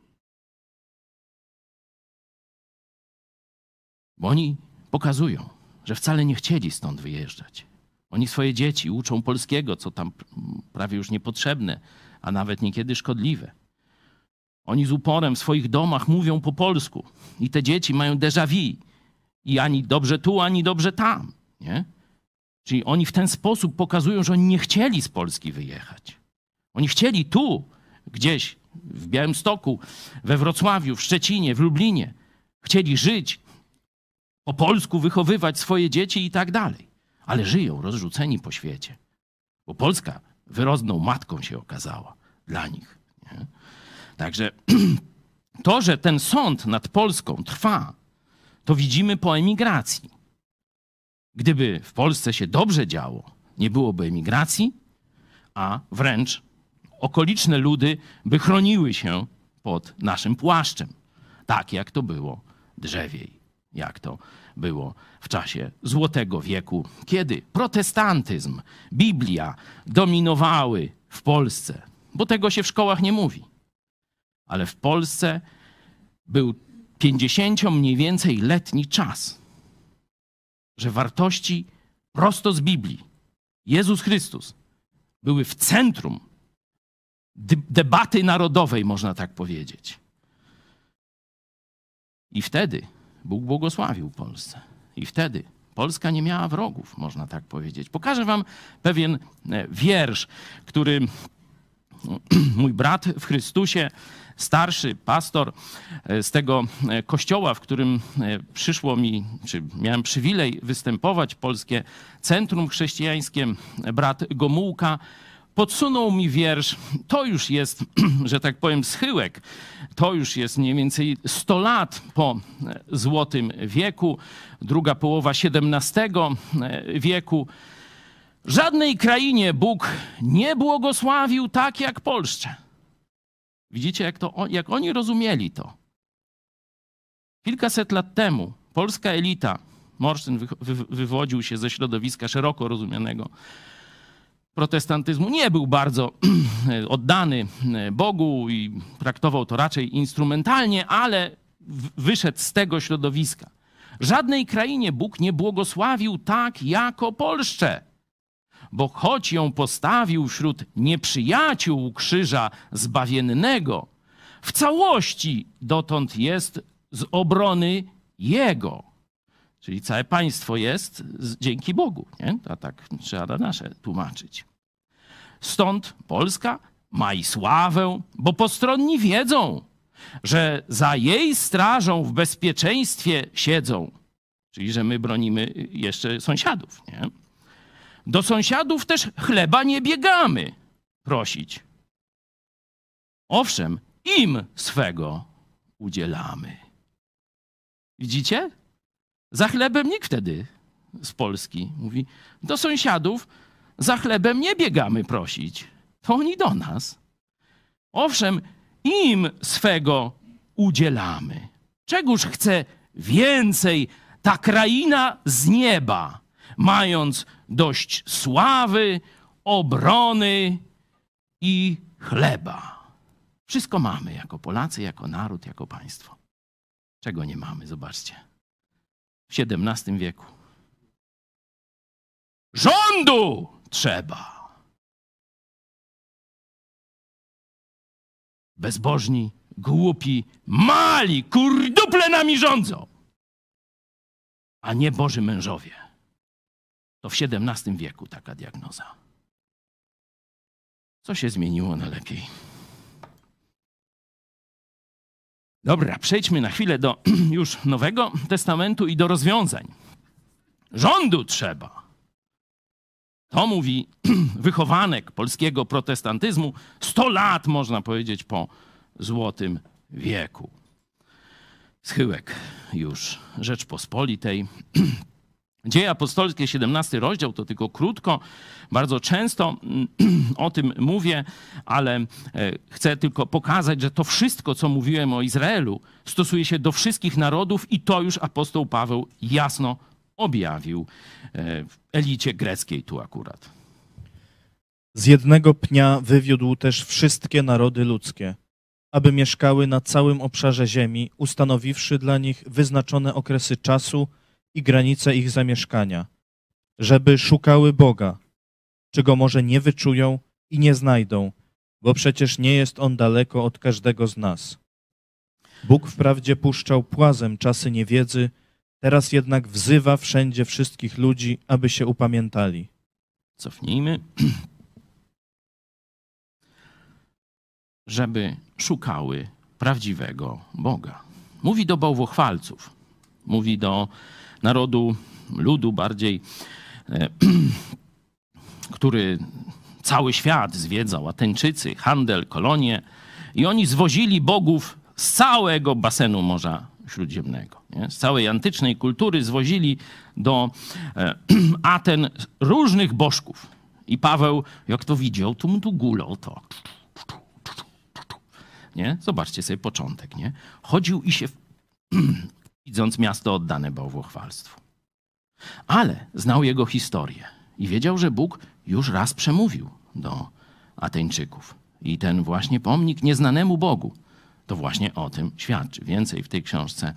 Bo oni pokazują, że wcale nie chcieli stąd wyjeżdżać. Oni swoje dzieci uczą polskiego, co tam prawie już niepotrzebne, a nawet niekiedy szkodliwe. Oni z uporem w swoich domach mówią po polsku i te dzieci mają déjà vu. I ani dobrze tu, ani dobrze tam. Nie? Czyli oni w ten sposób pokazują, że oni nie chcieli z Polski wyjechać. Oni chcieli tu, gdzieś w Białymstoku, we Wrocławiu, w Szczecinie, w Lublinie. Chcieli żyć, po polsku wychowywać swoje dzieci i tak dalej. Ale żyją rozrzuceni po świecie. Bo Polska wyrodną matką się okazała dla nich. Nie? Także to, że ten sąd nad Polską trwa, to widzimy po emigracji. Gdyby w Polsce się dobrze działo, nie byłoby emigracji, a wręcz okoliczne ludy by chroniły się pod naszym płaszczem. Tak jak to było drzewiej, jak to było w czasie Złotego Wieku, kiedy protestantyzm, Biblia dominowały w Polsce. Bo tego się w szkołach nie mówi. Ale w Polsce był pięćdziesięcio mniej więcej letni czas, że wartości prosto z Biblii, Jezus Chrystus, były w centrum debaty narodowej, można tak powiedzieć. I wtedy Bóg błogosławił Polsce. I wtedy Polska nie miała wrogów, można tak powiedzieć. Pokażę wam pewien wiersz, który mój brat w Chrystusie, starszy pastor z tego kościoła, w którym przyszło mi, czy miałem przywilej występować, Polskie Centrum Chrześcijańskie, brat Gomułka, podsunął mi wiersz. To już jest, że tak powiem, schyłek. To już jest mniej więcej sto lat po Złotym Wieku, druga połowa siedemnastego wieku. Żadnej krainie Bóg nie błogosławił tak jak Polsce. Widzicie, jak, to, jak oni rozumieli to. Kilkaset lat temu polska elita Morsztyn wy, wy, wywodził się ze środowiska szeroko rozumianego protestantyzmu. Nie był bardzo oddany Bogu i traktował to raczej instrumentalnie, ale wyszedł z tego środowiska. Żadnej krainie Bóg nie błogosławił tak jako Polsce, bo choć ją postawił wśród nieprzyjaciół krzyża zbawiennego, w całości dotąd jest z obrony Jego. Czyli całe państwo jest dzięki Bogu, nie? A tak trzeba nasze tłumaczyć. Stąd Polska ma i sławę, bo postronni wiedzą, że za jej strażą w bezpieczeństwie siedzą. Czyli, że my bronimy jeszcze sąsiadów, nie? Do sąsiadów też chleba nie biegamy prosić. Owszem, im swego udzielamy. Widzicie? Za chlebem nikt wtedy z Polski mówi, do sąsiadów za chlebem nie biegamy prosić. To oni do nas. Owszem, im swego udzielamy. Czegóż chce więcej ta kraina z nieba, mając dość sławy, obrony i chleba. Wszystko mamy jako Polacy, jako naród, jako państwo. Czego nie mamy? Zobaczcie. W siedemnastym wieku. Rządu trzeba. Bezbożni, głupi, mali, kurduple nami rządzą, a nie Boży mężowie. To w siedemnastym wieku taka diagnoza. Co się zmieniło na lepiej? Dobra, przejdźmy na chwilę do już Nowego Testamentu i do rozwiązań. Rządu trzeba. To mówi wychowanek polskiego protestantyzmu sto lat, można powiedzieć, po Złotym Wieku. Schyłek już Rzeczpospolitej. Dzieje apostolskie, siedemnasty rozdział, to tylko krótko. Bardzo często o tym mówię, ale chcę tylko pokazać, że to wszystko, co mówiłem o Izraelu, stosuje się do wszystkich narodów i to już apostoł Paweł jasno objawił w elicie greckiej tu akurat. Z jednego pnia wywiódł też wszystkie narody ludzkie, aby mieszkały na całym obszarze ziemi, ustanowiwszy dla nich wyznaczone okresy czasu i granice ich zamieszkania, żeby szukały Boga, czego może nie wyczują i nie znajdą, bo przecież nie jest On daleko od każdego z nas. Bóg wprawdzie puszczał płazem czasy niewiedzy, teraz jednak wzywa wszędzie wszystkich ludzi, aby się upamiętali. Cofnijmy. Żeby szukały prawdziwego Boga. Mówi do bałwochwalców, mówi do narodu, ludu bardziej, e, który cały świat zwiedzał, Ateńczycy, handel, kolonie i oni zwozili bogów z całego basenu Morza Śródziemnego. Nie? Z całej antycznej kultury zwozili do e, Aten różnych bożków. I Paweł, jak to widział, to mu tu gulał to. Nie? Zobaczcie sobie początek. Nie? Chodził i się, widząc miasto oddane bałwochwalstwu. Ale znał jego historię i wiedział, że Bóg już raz przemówił do Ateńczyków. I ten właśnie pomnik nieznanemu Bogu, to właśnie o tym świadczy. Więcej w tej książce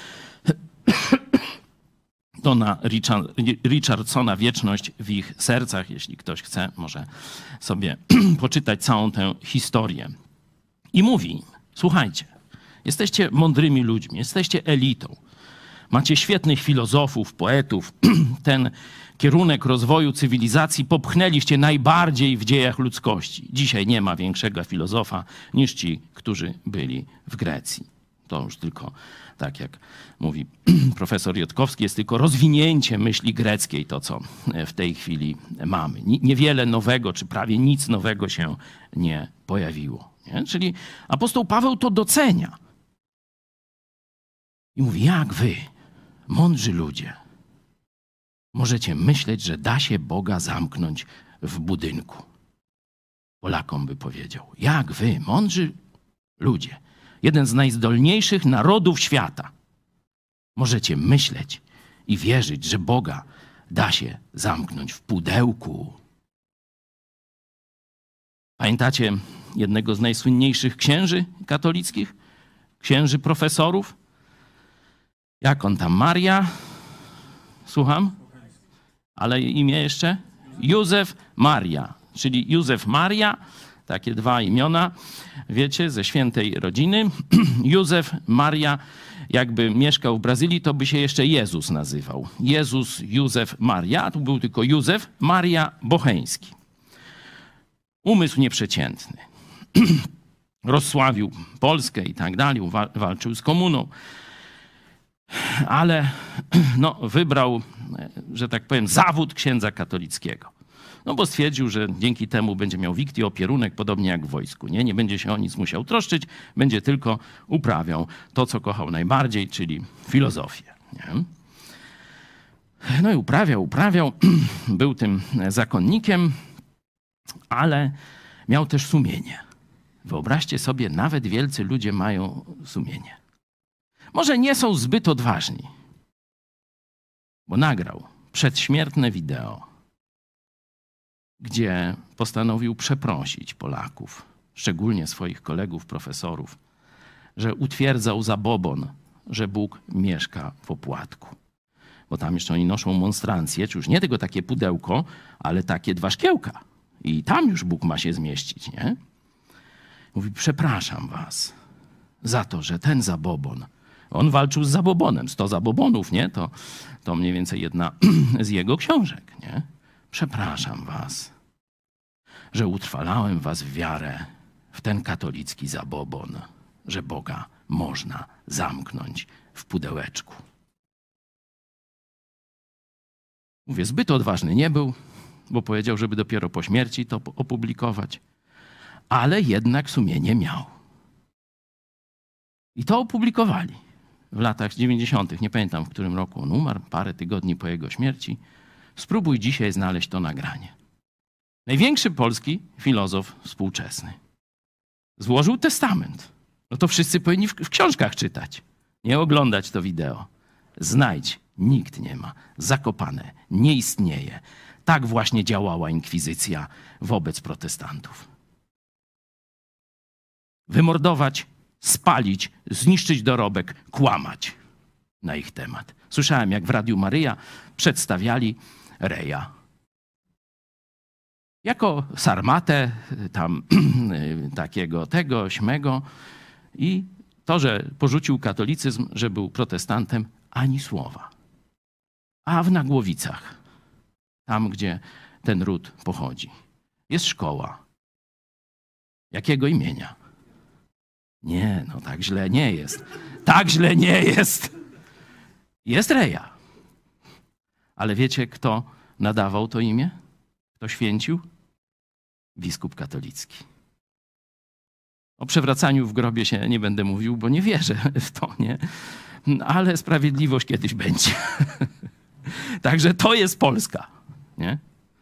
Dona Richardsona Wieczność w ich sercach. Jeśli ktoś chce, może sobie poczytać całą tę historię. I mówi im, słuchajcie, jesteście mądrymi ludźmi, jesteście elitą. Macie świetnych filozofów, poetów. Ten kierunek rozwoju cywilizacji popchnęliście najbardziej w dziejach ludzkości. Dzisiaj nie ma większego filozofa niż ci, którzy byli w Grecji. To już tylko, tak jak mówi profesor Jotkowski, jest tylko rozwinięcie myśli greckiej, to co w tej chwili mamy. Niewiele nowego, czy prawie nic nowego się nie pojawiło. Nie? Czyli apostoł Paweł to docenia. I mówi, jak wy, mądrzy ludzie, możecie myśleć, że da się Boga zamknąć w budynku. Polakom by powiedział, jak wy, mądrzy ludzie, jeden z najzdolniejszych narodów świata, możecie myśleć i wierzyć, że Boga da się zamknąć w pudełku. Pamiętacie jednego z najsłynniejszych księży katolickich? Księży profesorów? Jak on tam? Maria? Słucham? Ale imię jeszcze? Józef Maria, czyli Józef Maria, takie dwa imiona, wiecie, ze świętej rodziny. Józef Maria, jakby mieszkał w Brazylii, to by się jeszcze Jezus nazywał. Jezus, Józef Maria, a tu był tylko Józef Maria Bocheński. Umysł nieprzeciętny. Rozsławił Polskę i tak dalej, walczył z komuną. Ale no, wybrał, że tak powiem, zawód księdza katolickiego. No bo stwierdził, że dzięki temu będzie miał wikty, opierunek, podobnie jak w wojsku. Nie, nie będzie się o nic musiał troszczyć, będzie tylko uprawiał to, co kochał najbardziej, czyli filozofię. Nie? No i uprawiał, uprawiał, był tym zakonnikiem, ale miał też sumienie. Wyobraźcie sobie, nawet wielcy ludzie mają sumienie. Może nie są zbyt odważni, bo nagrał przedśmiertne wideo, gdzie postanowił przeprosić Polaków, szczególnie swoich kolegów, profesorów, że utwierdzał zabobon, że Bóg mieszka w opłatku. Bo tam jeszcze oni noszą monstrancję, czy już nie tylko takie pudełko, ale takie dwa szkiełka. I tam już Bóg ma się zmieścić, nie? Mówi, przepraszam was za to, że ten zabobon, on walczył z zabobonem, sto zabobonów, nie? To, to mniej więcej jedna z jego książek, nie? Przepraszam was, że utrwalałem was w wiarę w ten katolicki zabobon, że Boga można zamknąć w pudełeczku. Mówię, zbyt odważny nie był, bo powiedział, żeby dopiero po śmierci to opublikować, ale jednak sumienie miał. I to opublikowali w latach dziewięćdziesiątych. Nie pamiętam, w którym roku on umarł, parę tygodni po jego śmierci. Spróbuj dzisiaj znaleźć to nagranie. Największy polski filozof współczesny złożył testament. No to wszyscy powinni w, w książkach czytać, nie oglądać to wideo. Znajdź, nikt nie ma, zakopane, nie istnieje. Tak właśnie działała inkwizycja wobec protestantów. Wymordować, spalić, zniszczyć dorobek, kłamać na ich temat. Słyszałem, jak w Radiu Maryja przedstawiali Reja jako sarmatę tam takiego, tego, śmego i to, że porzucił katolicyzm, że był protestantem, ani słowa. A w Nagłowicach, tam gdzie ten ród pochodzi, jest szkoła. Jakiego imienia? Nie, no tak źle nie jest. Tak źle nie jest. Jest Reja. Ale wiecie, kto nadawał to imię? Kto święcił? Biskup katolicki. O przewracaniu w grobie się nie będę mówił, bo nie wierzę w to, nie? Ale sprawiedliwość kiedyś będzie. Także to jest Polska, nie?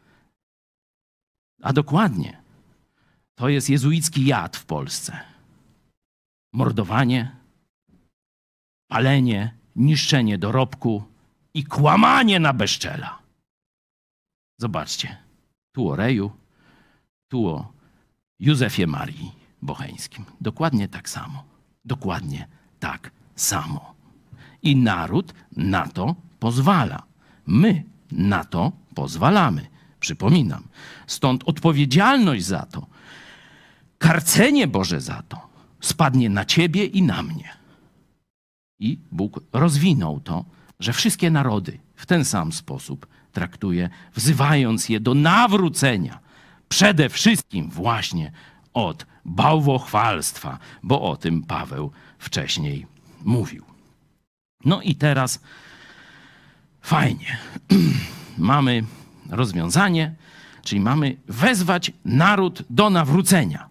A dokładnie, to jest jezuicki jad w Polsce. Mordowanie, palenie, niszczenie dorobku i kłamanie na bezczela. Zobaczcie, tu o Reju, tu o Józefie Marii Bocheńskim. Dokładnie tak samo. Dokładnie tak samo. I naród na to pozwala. My na to pozwalamy. Przypominam. Stąd odpowiedzialność za to, karcenie Boże za to spadnie na ciebie i na mnie. I Bóg rozwinął to, że wszystkie narody w ten sam sposób traktuje, wzywając je do nawrócenia. Przede wszystkim właśnie od bałwochwalstwa, bo o tym Paweł wcześniej mówił. No i teraz fajnie. Mamy rozwiązanie, czyli mamy wezwać naród do nawrócenia.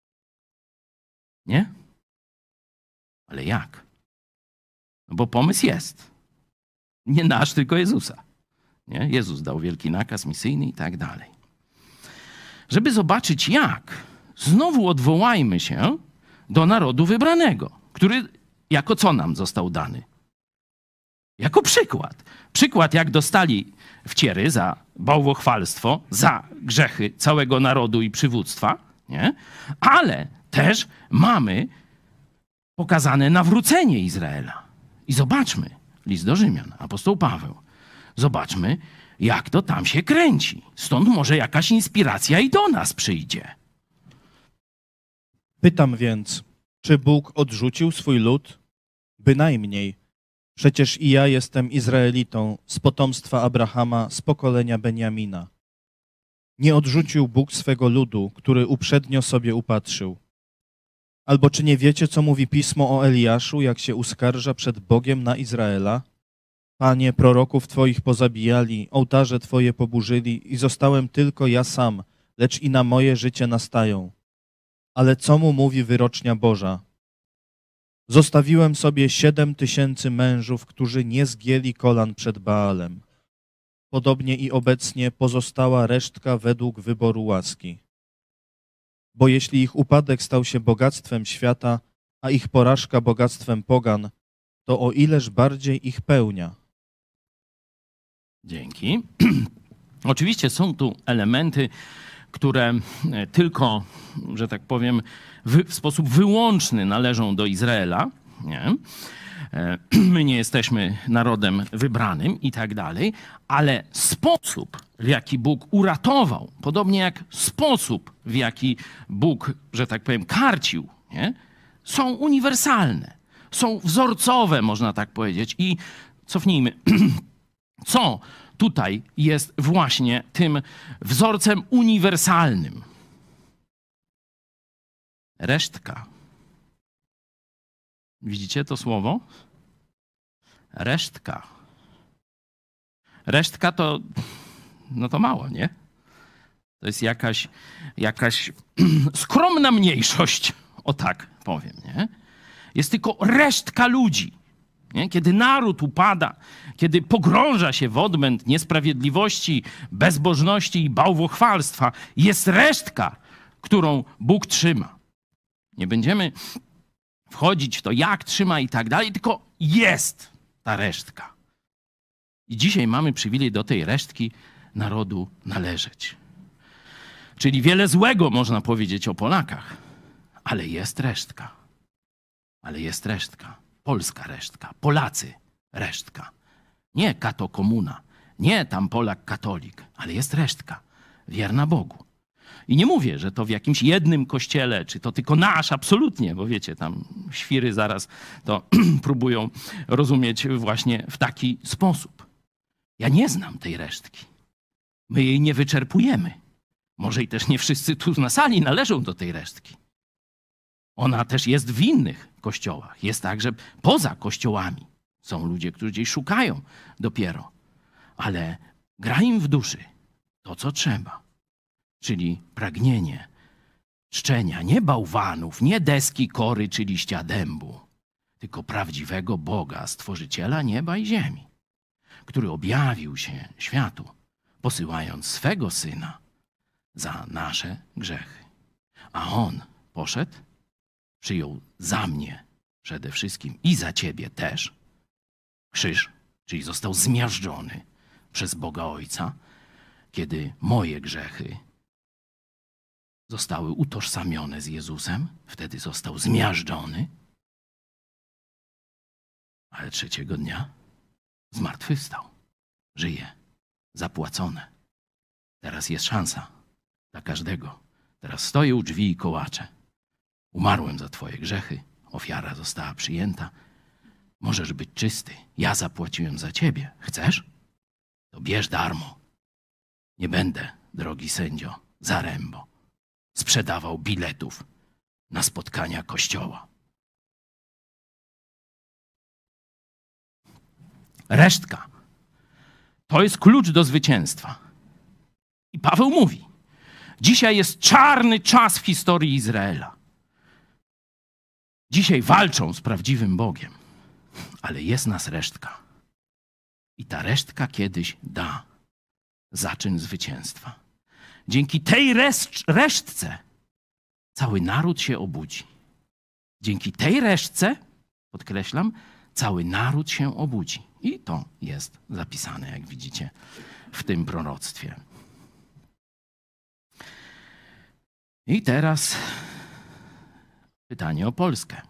Nie? Ale jak? No bo pomysł jest. Nie nasz, tylko Jezusa. Nie? Jezus dał wielki nakaz misyjny i tak dalej. Żeby zobaczyć jak, znowu odwołajmy się do narodu wybranego, który jako co nam został dany? Jako przykład. Przykład, jak dostali wciery za bałwochwalstwo, za grzechy całego narodu i przywództwa, nie? Ale też mamy pokazane nawrócenie Izraela. I zobaczmy, list do Rzymian, apostoł Paweł. Zobaczmy, jak to tam się kręci. Stąd może jakaś inspiracja i do nas przyjdzie. Pytam więc, czy Bóg odrzucił swój lud? Bynajmniej. Przecież i ja jestem Izraelitą z potomstwa Abrahama, z pokolenia Benjamina. Nie odrzucił Bóg swego ludu, który uprzednio sobie upatrzył. Albo czy nie wiecie, co mówi Pismo o Eliaszu, jak się uskarża przed Bogiem na Izraela? Panie, proroków Twoich pozabijali, ołtarze Twoje poburzyli i zostałem tylko ja sam, lecz i na moje życie nastają. Ale co mu mówi wyrocznia Boża? Zostawiłem sobie siedem tysięcy mężów, którzy nie zgięli kolan przed Baalem. Podobnie i obecnie pozostała resztka według wyboru łaski. Bo jeśli ich upadek stał się bogactwem świata, a ich porażka bogactwem pogan, to o ileż bardziej ich pełnia. Dzięki. Oczywiście są tu elementy, które tylko, że tak powiem, w sposób wyłączny należą do Izraela. Nie? My nie jesteśmy narodem wybranym i tak dalej, ale sposób, w jaki Bóg uratował, podobnie jak sposób, w jaki Bóg, że tak powiem, karcił, nie? Są uniwersalne, są wzorcowe, można tak powiedzieć. I cofnijmy, co tutaj jest właśnie tym wzorcem uniwersalnym? Resztka. Widzicie to słowo? Resztka. Resztka to, no to mało, nie? To jest jakaś, jakaś skromna mniejszość, o tak powiem, nie? Jest tylko resztka ludzi. Nie? Kiedy naród upada, kiedy pogrąża się w odmęt niesprawiedliwości, bezbożności i bałwochwalstwa, jest resztka, którą Bóg trzyma. Nie będziemy wchodzić w to, jak trzyma i tak dalej, tylko jest ta resztka. I dzisiaj mamy przywilej do tej resztki narodu należeć. Czyli wiele złego można powiedzieć o Polakach, ale jest resztka. Ale jest resztka. Polska resztka. Polacy resztka. Nie kato-komuna. Nie tam Polak katolik, ale jest resztka. Wierna Bogu. I nie mówię, że to w jakimś jednym kościele, czy to tylko nasz, absolutnie, bo wiecie, tam świry zaraz to próbują rozumieć właśnie w taki sposób. Ja nie znam tej resztki. My jej nie wyczerpujemy. Może i też nie wszyscy tu na sali należą do tej resztki. Ona też jest w innych kościołach. Jest także poza kościołami. Są ludzie, którzy gdzieś szukają dopiero. Ale gra im w duszy to, co trzeba. Czyli pragnienie czczenia nie bałwanów, nie deski kory czy liścia dębu, tylko prawdziwego Boga, Stworzyciela nieba i ziemi, który objawił się światu, posyłając swego Syna za nasze grzechy. A On poszedł, przyjął za mnie przede wszystkim i za ciebie też krzyż, czyli został zmiażdżony przez Boga Ojca, kiedy moje grzechy zostały utożsamione z Jezusem, wtedy został zmiażdżony, ale trzeciego dnia zmartwychwstał. Żyje, zapłacone. Teraz jest szansa dla każdego. Teraz stoję u drzwi i kołaczę. Umarłem za twoje grzechy, ofiara została przyjęta. Możesz być czysty. Ja zapłaciłem za ciebie. Chcesz? To bierz darmo. Nie będę, drogi sędzio, Zarembo, sprzedawał biletów na spotkania Kościoła. Resztka. To jest klucz do zwycięstwa. I Paweł mówi, dzisiaj jest czarny czas w historii Izraela. Dzisiaj walczą z prawdziwym Bogiem, ale jest nas resztka. I ta resztka kiedyś da zaczyn zwycięstwa. Dzięki tej resztce cały naród się obudzi. Dzięki tej resztce, podkreślam, cały naród się obudzi. I to jest zapisane, jak widzicie, w tym proroctwie. I teraz pytanie o Polskę.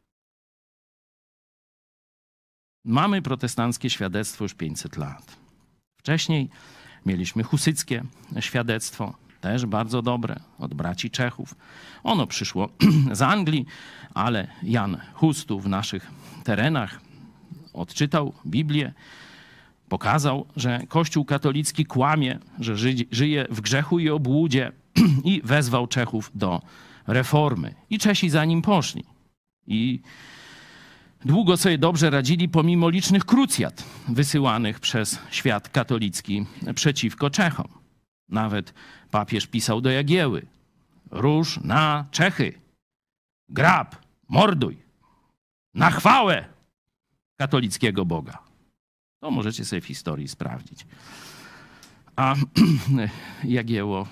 Mamy protestanckie świadectwo już pięćset lat. Wcześniej mieliśmy husyckie świadectwo, też bardzo dobre, od braci Czechów. Ono przyszło z Anglii, ale Jan Hus tu w naszych terenach odczytał Biblię, pokazał, że Kościół katolicki kłamie, że żyje w grzechu i obłudzie i wezwał Czechów do reformy. I Czesi za nim poszli. I długo sobie dobrze radzili pomimo licznych krucjat wysyłanych przez świat katolicki przeciwko Czechom. Nawet papież pisał do Jagieły: rusz na Czechy, grab, morduj, na chwałę katolickiego Boga. To możecie sobie w historii sprawdzić. A Jagieło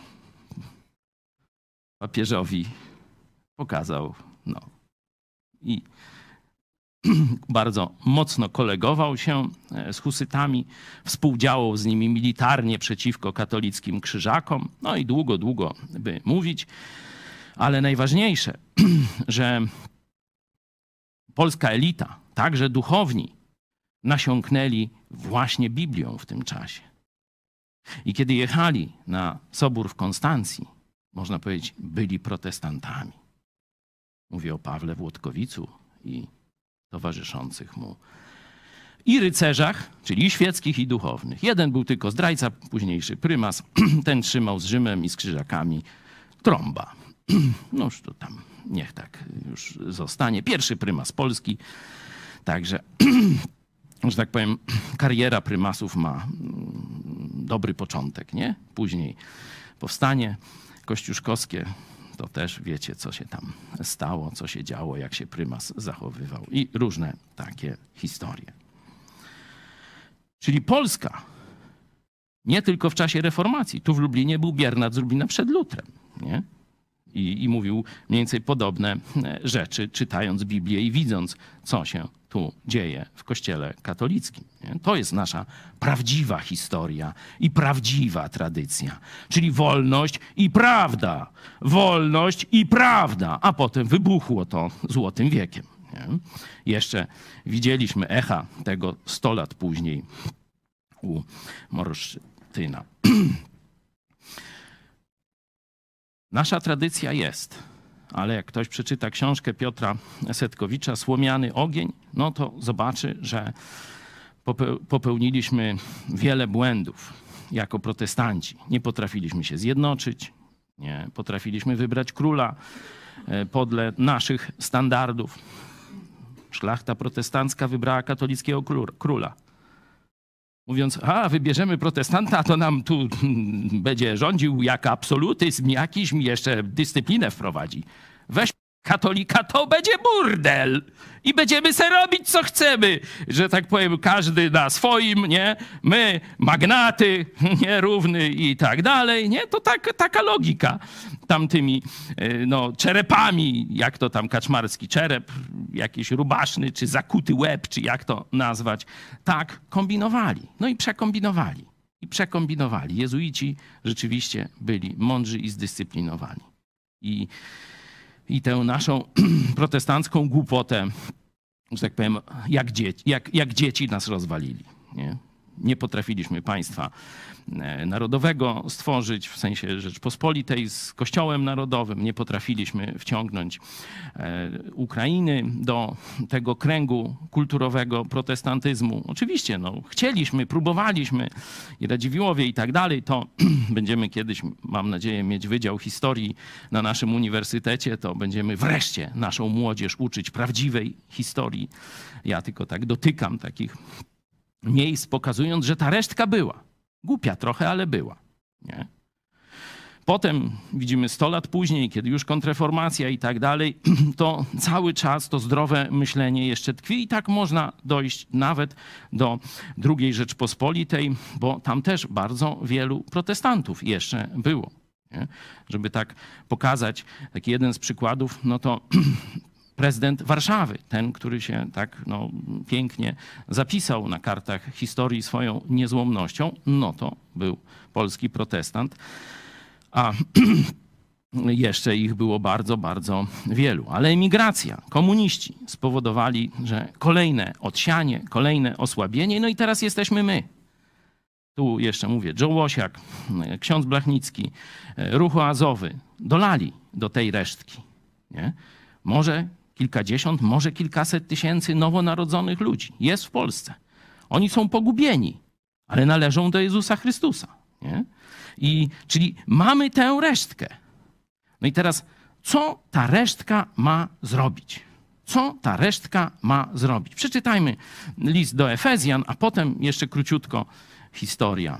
papieżowi pokazał, no i bardzo mocno kolegował się z husytami, współdziałał z nimi militarnie przeciwko katolickim krzyżakom, no i długo, długo by mówić. Ale najważniejsze, że polska elita, także duchowni, nasiąknęli właśnie Biblią w tym czasie. I kiedy jechali na sobór w Konstancji, można powiedzieć, byli protestantami. Mówię o Pawle Włodkowicu i towarzyszących mu. I rycerzach, czyli i świeckich, i duchownych. Jeden był tylko zdrajca, późniejszy prymas. Ten trzymał z Rzymem i z krzyżakami trąba. No już to tam niech tak już zostanie. Pierwszy prymas Polski. Także, że tak powiem, kariera prymasów ma dobry początek, nie? Później powstanie kościuszkowskie. To też wiecie, co się tam stało, co się działo, jak się prymas zachowywał i różne takie historie. Czyli Polska, nie tylko w czasie reformacji. Tu w Lublinie był Biernat z Lublina przed Lutrem, nie? I, I mówił mniej więcej podobne rzeczy, czytając Biblię i widząc, co się tu dzieje w Kościele katolickim. Nie? To jest nasza prawdziwa historia i prawdziwa tradycja. Czyli wolność i prawda. Wolność i prawda. A potem wybuchło to Złotym wiekiem. Nie? Jeszcze widzieliśmy echa tego sto lat później u Morsztyna. Nasza tradycja jest, ale jak ktoś przeczyta książkę Piotra Setkowicza Słomiany ogień, no to zobaczy, że popełniliśmy wiele błędów jako protestanci. Nie potrafiliśmy się zjednoczyć, nie potrafiliśmy wybrać króla podle naszych standardów. Szlachta protestancka wybrała katolickiego króla. Mówiąc, a wybierzemy protestanta, to nam tu będzie rządził jak absolutyzm jakiś, mi jeszcze dyscyplinę wprowadzi. Weź katolika, to będzie burdel. I będziemy se robić, co chcemy. Że tak powiem, każdy na swoim, nie? My, magnaty, nie? Równy i tak dalej, nie? To tak, taka logika. Tamtymi, no, czerepami, jak to tam kaczmarski czerep, jakiś rubaszny, czy zakuty łeb, czy jak to nazwać. Tak kombinowali. No i przekombinowali. I przekombinowali. Jezuici rzeczywiście byli mądrzy i zdyscyplinowani. I I tę naszą protestancką głupotę, że tak powiem, jak dzieci, jak, jak dzieci nas rozwalili. Nie? Nie potrafiliśmy państwa narodowego stworzyć, w sensie Rzeczpospolitej z Kościołem Narodowym. Nie potrafiliśmy wciągnąć Ukrainy do tego kręgu kulturowego protestantyzmu. Oczywiście, no, chcieliśmy, próbowaliśmy i Radziwiłłowie i tak dalej. To będziemy kiedyś, mam nadzieję, mieć wydział historii na naszym uniwersytecie. To będziemy wreszcie naszą młodzież uczyć prawdziwej historii. Ja tylko tak dotykam takich miejsc, pokazując, że ta resztka była. Głupia trochę, ale była. Nie? Potem widzimy sto lat później, kiedy już kontrreformacja i tak dalej, to cały czas to zdrowe myślenie jeszcze tkwi i tak można dojść nawet do drugiej Rzeczpospolitej, bo tam też bardzo wielu protestantów jeszcze było. Nie? Żeby tak pokazać, taki jeden z przykładów, no to prezydent Warszawy, ten, który się tak no, pięknie zapisał na kartach historii swoją niezłomnością, no to był polski protestant. A jeszcze ich było bardzo, bardzo wielu. Ale emigracja, komuniści spowodowali, że kolejne odsianie, kolejne osłabienie, no i teraz jesteśmy my. Tu jeszcze mówię, Joe Łosiak, ksiądz Blachnicki, Ruch Oazowy dolali do tej resztki. Nie? Może kilkadziesiąt, może kilkaset tysięcy nowonarodzonych ludzi jest w Polsce. Oni są pogubieni, ale należą do Jezusa Chrystusa. Nie? I, czyli mamy tę resztkę. No i teraz, co ta resztka ma zrobić? Co ta resztka ma zrobić? Przeczytajmy list do Efezjan, a potem jeszcze króciutko historia.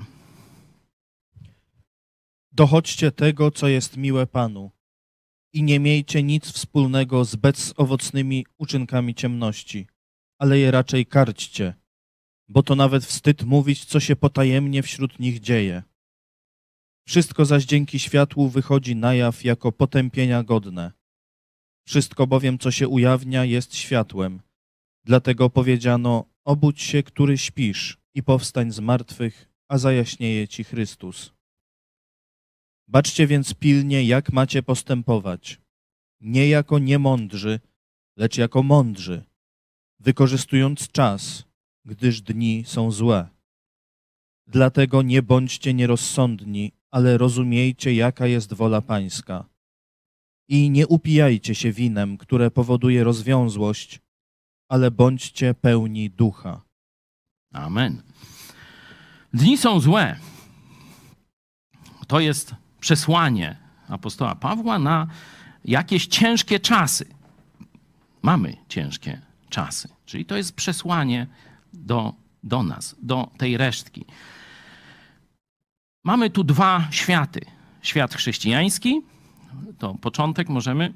Dochodźcie tego, co jest miłe Panu i nie miejcie nic wspólnego z bezowocnymi uczynkami ciemności, ale je raczej karćcie, bo to nawet wstyd mówić, co się potajemnie wśród nich dzieje. Wszystko zaś dzięki światłu wychodzi na jaw jako potępienia godne. Wszystko bowiem, co się ujawnia, jest światłem. Dlatego powiedziano, obudź się, który śpisz i powstań z martwych, a zajaśnieje ci Chrystus. Baczcie więc pilnie, jak macie postępować. Nie jako niemądrzy, lecz jako mądrzy, wykorzystując czas, gdyż dni są złe. Dlatego nie bądźcie nierozsądni, ale rozumiejcie, jaka jest wola Pańska. I nie upijajcie się winem, które powoduje rozwiązłość, ale bądźcie pełni ducha. Amen. Dni są złe. To jest przesłanie apostoła Pawła na jakieś ciężkie czasy. Mamy ciężkie czasy. Czyli to jest przesłanie do, do nas, do tej resztki. Mamy tu dwa światy. Świat chrześcijański, to początek możemy,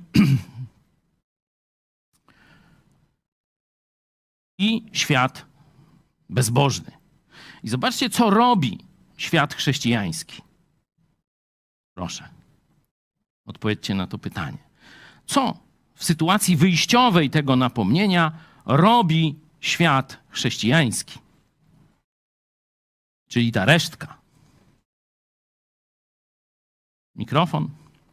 i świat bezbożny. I zobaczcie, co robi świat chrześcijański. Proszę, odpowiedzcie na to pytanie. Co w sytuacji wyjściowej tego napomnienia robi świat chrześcijański? Czyli ta resztka. Mikrofon.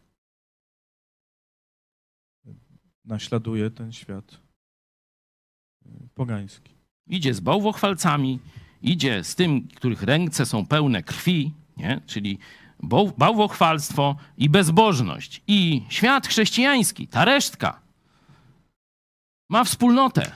Naśladuje ten świat pogański. Idzie z bałwochwalcami, idzie z tym, których ręce są pełne krwi, nie? Czyli bałwochwalstwo i bezbożność. I świat chrześcijański, ta resztka, ma wspólnotę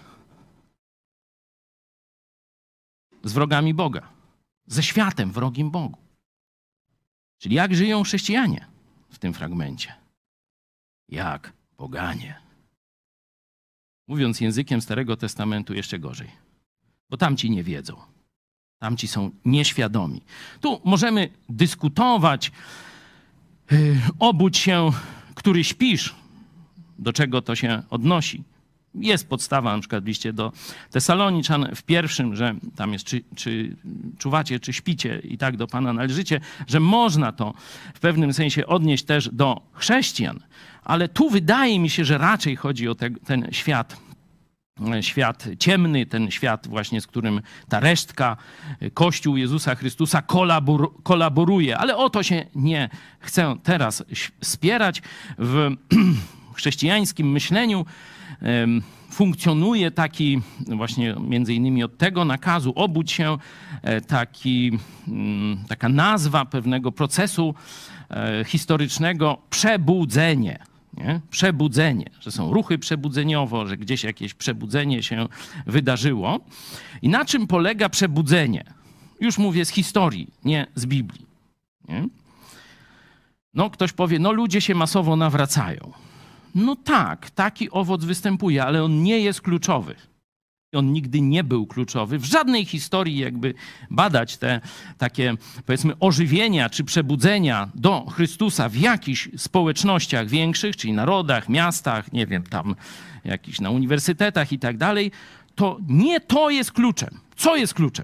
z wrogami Boga, ze światem wrogim Bogu. Czyli jak żyją chrześcijanie w tym fragmencie? Jak poganie. Mówiąc językiem Starego Testamentu, jeszcze gorzej, bo tamci nie wiedzą. Tamci są nieświadomi. Tu możemy dyskutować, yy, obudź się, który śpisz, do czego to się odnosi. Jest podstawa na przykład w liście do Tesaloniczan w pierwszym, że tam jest czy, czy czuwacie, czy śpicie i tak do Pana należycie, że można to w pewnym sensie odnieść też do chrześcijan. Ale tu wydaje mi się, że raczej chodzi o te, ten świat, świat ciemny, ten świat właśnie, z którym ta resztka, Kościół Jezusa Chrystusa kolabor, kolaboruje. Ale o to się nie chcę teraz spierać. W chrześcijańskim myśleniu funkcjonuje taki właśnie między innymi od tego nakazu obudź się, taki, taka nazwa pewnego procesu historycznego przebudzenie. Nie? Przebudzenie, że są ruchy przebudzeniowe, że gdzieś jakieś przebudzenie się wydarzyło. I na czym polega przebudzenie? Już mówię z historii, nie z Biblii. Nie? No ktoś powie, no ludzie się masowo nawracają. No tak, taki owoc występuje, ale on nie jest kluczowy. On nigdy nie był kluczowy. W żadnej historii jakby badać te takie, powiedzmy, ożywienia czy przebudzenia do Chrystusa w jakichś społecznościach większych, czyli narodach, miastach, nie wiem, tam jakichś na uniwersytetach i tak dalej, to nie to jest kluczem. Co jest kluczem?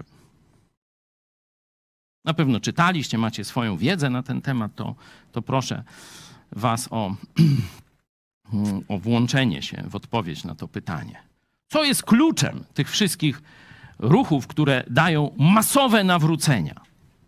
Na pewno czytaliście, macie swoją wiedzę na ten temat, to, to proszę was o o włączenie się w odpowiedź na to pytanie. Co jest kluczem tych wszystkich ruchów, które dają masowe nawrócenia?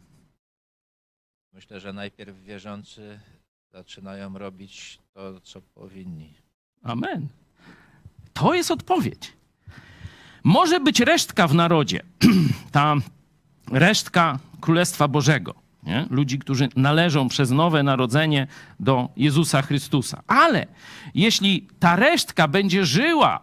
Myślę, że najpierw wierzący zaczynają robić to, co powinni. Amen. To jest odpowiedź. Może być resztka w narodzie, ta resztka Królestwa Bożego, nie? Ludzi, którzy należą przez nowe narodzenie do Jezusa Chrystusa. Ale jeśli ta resztka będzie żyła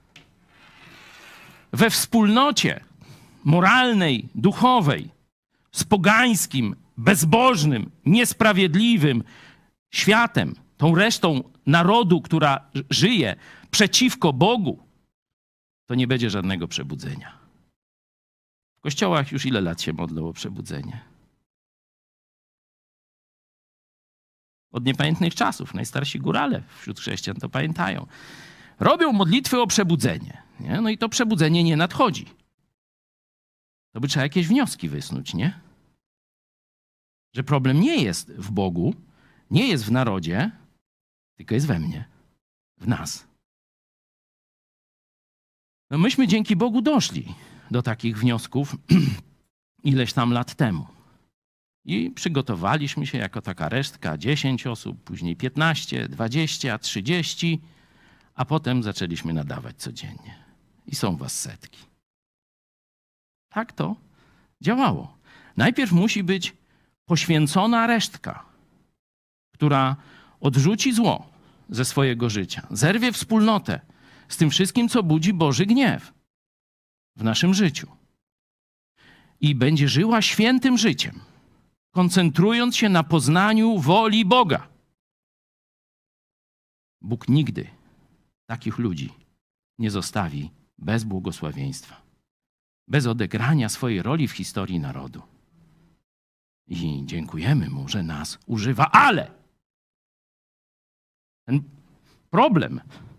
we wspólnocie moralnej, duchowej, z pogańskim, bezbożnym, niesprawiedliwym światem, tą resztą narodu, która żyje przeciwko Bogu, to nie będzie żadnego przebudzenia. W kościołach już ile lat się modlą o przebudzenie? Od niepamiętnych czasów. Najstarsi górale wśród chrześcijan to pamiętają. Robią modlitwy o przebudzenie. Nie? No i to przebudzenie nie nadchodzi. To by trzeba jakieś wnioski wysnuć, nie? Że problem nie jest w Bogu, nie jest w narodzie, tylko jest we mnie, w nas. No myśmy dzięki Bogu doszli do takich wniosków ileś tam lat temu. I przygotowaliśmy się jako taka resztka, dziesięć osób, później piętnaście, dwadzieścia, trzydzieści, a potem zaczęliśmy nadawać codziennie. I są was setki. Tak to działało. Najpierw musi być poświęcona resztka, która odrzuci zło ze swojego życia, zerwie wspólnotę z tym wszystkim, co budzi Boży gniew w naszym życiu. I będzie żyła świętym życiem, koncentrując się na poznaniu woli Boga. Bóg nigdy takich ludzi nie zostawi bez błogosławieństwa, bez odegrania swojej roli w historii narodu. I dziękujemy Mu, że nas używa, ale ten problem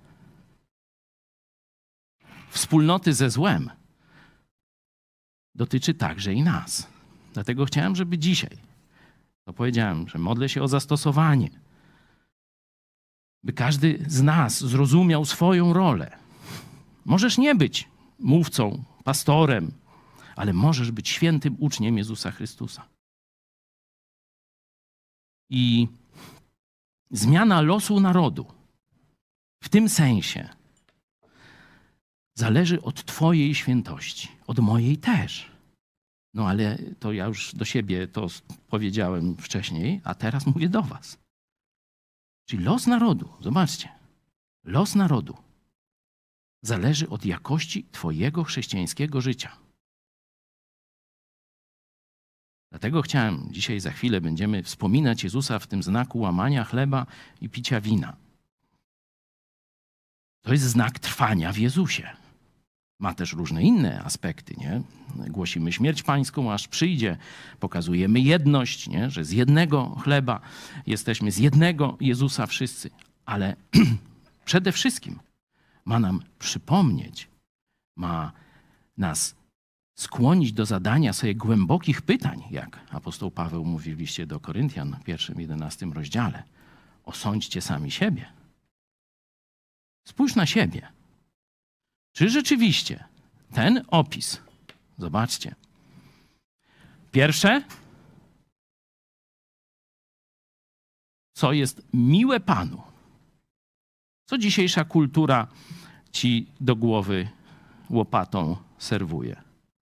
wspólnoty ze złem dotyczy także i nas. Dlatego chciałem, żeby dzisiaj, to powiedziałem, że modlę się o zastosowanie, by każdy z nas zrozumiał swoją rolę. Możesz nie być mówcą, pastorem, ale możesz być świętym uczniem Jezusa Chrystusa. I zmiana losu narodu w tym sensie zależy od twojej świętości, od mojej też. No ale to ja już do siebie to powiedziałem wcześniej, a teraz mówię do was. Czyli los narodu, zobaczcie, los narodu zależy od jakości twojego chrześcijańskiego życia. Dlatego chciałem, dzisiaj za chwilę będziemy wspominać Jezusa w tym znaku łamania chleba i picia wina. To jest znak trwania w Jezusie. Ma też różne inne aspekty, nie? Głosimy śmierć pańską, aż przyjdzie. Pokazujemy jedność, nie? Że z jednego chleba jesteśmy, z jednego Jezusa wszyscy. Ale przede wszystkim ma nam przypomnieć, ma nas skłonić do zadania sobie głębokich pytań, jak apostoł Paweł mówi w liście do Koryntian w pierwszym, jedenastym rozdziale. Osądźcie sami siebie. Spójrz na siebie. Czy rzeczywiście ten opis, zobaczcie, pierwsze, co jest miłe Panu, co dzisiejsza kultura ci do głowy łopatą serwuje.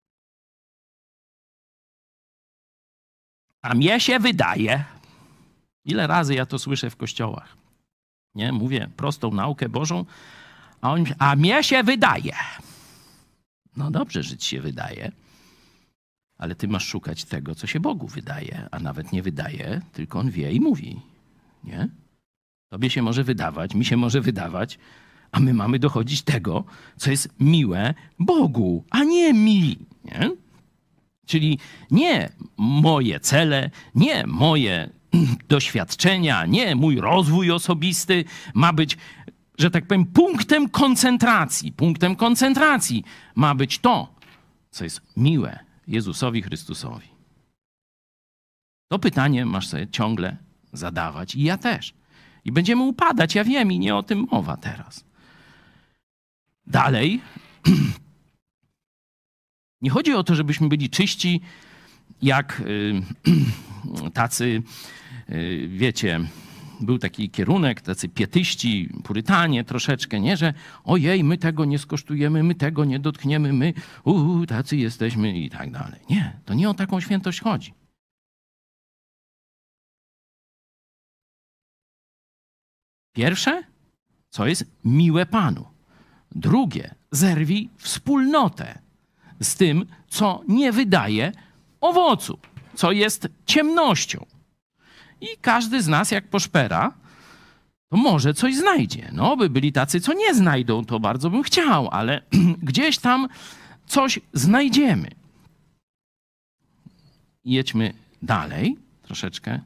A mnie się wydaje, ile razy ja to słyszę w kościołach, nie? Mówię prostą naukę Bożą, a on mówi, a mnie się wydaje. No dobrze, że ci się wydaje, ale ty masz szukać tego, co się Bogu wydaje, a nawet nie wydaje, tylko On wie i mówi, nie? Tobie się może wydawać, mi się może wydawać, a my mamy dochodzić tego, co jest miłe Bogu, a nie mi, nie? Czyli nie moje cele, nie moje doświadczenia, nie mój rozwój osobisty ma być, że tak powiem, punktem koncentracji. Punktem koncentracji ma być to, co jest miłe Jezusowi Chrystusowi. To pytanie masz sobie ciągle zadawać i ja też. I będziemy upadać, ja wiem, i nie o tym mowa teraz. Dalej, nie chodzi o to, żebyśmy byli czyści jak y, tacy, y, wiecie, był taki kierunek, tacy pietyści, purytanie troszeczkę, nie, że ojej, my tego nie skosztujemy, my tego nie dotkniemy, my uu, tacy jesteśmy i tak dalej. Nie, to nie o taką świętość chodzi. Pierwsze, co jest miłe Panu. Drugie, zerwij wspólnotę z tym, co nie wydaje owocu, co jest ciemnością. I każdy z nas, jak poszpera, to może coś znajdzie. No, by byli tacy, co nie znajdą, to bardzo bym chciał, ale gdzieś tam coś znajdziemy. Jedźmy dalej troszeczkę.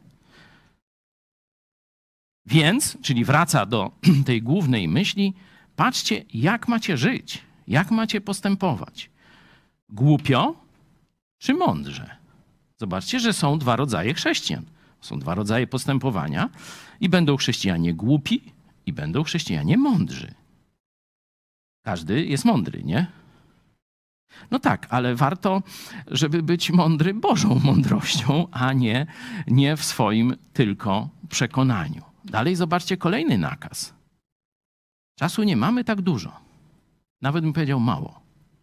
Więc, czyli wraca do tej głównej myśli, patrzcie, jak macie żyć, jak macie postępować. Głupio czy mądrze? Zobaczcie, że są dwa rodzaje chrześcijan. Są dwa rodzaje postępowania i będą chrześcijanie głupi i będą chrześcijanie mądrzy. Każdy jest mądry, nie? No tak, ale warto, żeby być mądry Bożą mądrością, a nie, nie w swoim tylko przekonaniu. Dalej zobaczcie kolejny nakaz. Czasu nie mamy tak dużo. Nawet bym powiedział mało.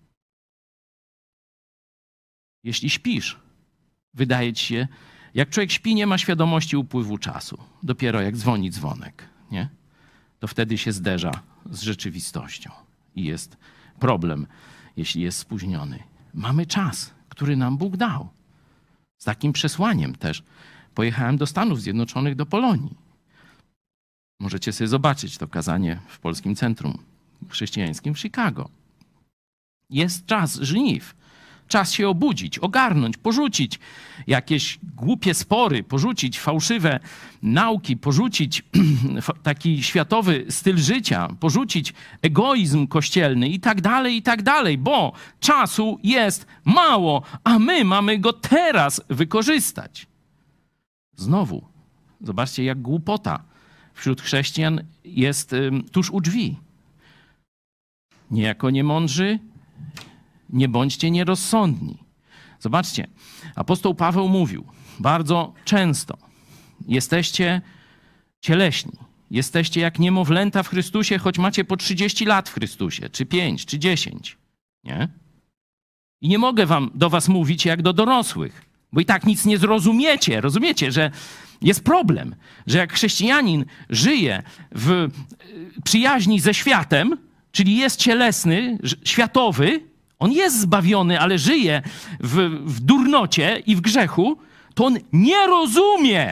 Jeśli śpisz, wydaje ci się, jak człowiek śpi, nie ma świadomości upływu czasu. Dopiero jak dzwoni dzwonek, nie? To wtedy się zderza z rzeczywistością i jest problem, jeśli jest spóźniony. Mamy czas, który nam Bóg dał. Z takim przesłaniem też pojechałem do Stanów Zjednoczonych, do Polonii. Możecie sobie zobaczyć to kazanie w Polskim Centrum Chrześcijańskim w Chicago. Jest czas żniw. Czas się obudzić, ogarnąć, porzucić jakieś głupie spory, porzucić fałszywe nauki, porzucić taki światowy styl życia, porzucić egoizm kościelny i tak dalej, i tak dalej, bo czasu jest mało, a my mamy go teraz wykorzystać. Znowu, zobaczcie, jak głupota wśród chrześcijan jest um, tuż u drzwi. Niejako niemądrzy, nie bądźcie nierozsądni. Zobaczcie, apostoł Paweł mówił bardzo często, jesteście cieleśni, jesteście jak niemowlęta w Chrystusie, choć macie po trzydzieści lat w Chrystusie, czy pięć, czy dziesięć, nie? I nie mogę wam do was mówić jak do dorosłych, bo i tak nic nie zrozumiecie. Rozumiecie, że jest problem, że jak chrześcijanin żyje w przyjaźni ze światem, czyli jest cielesny, światowy, on jest zbawiony, ale żyje w, w durnocie i w grzechu, to on nie rozumie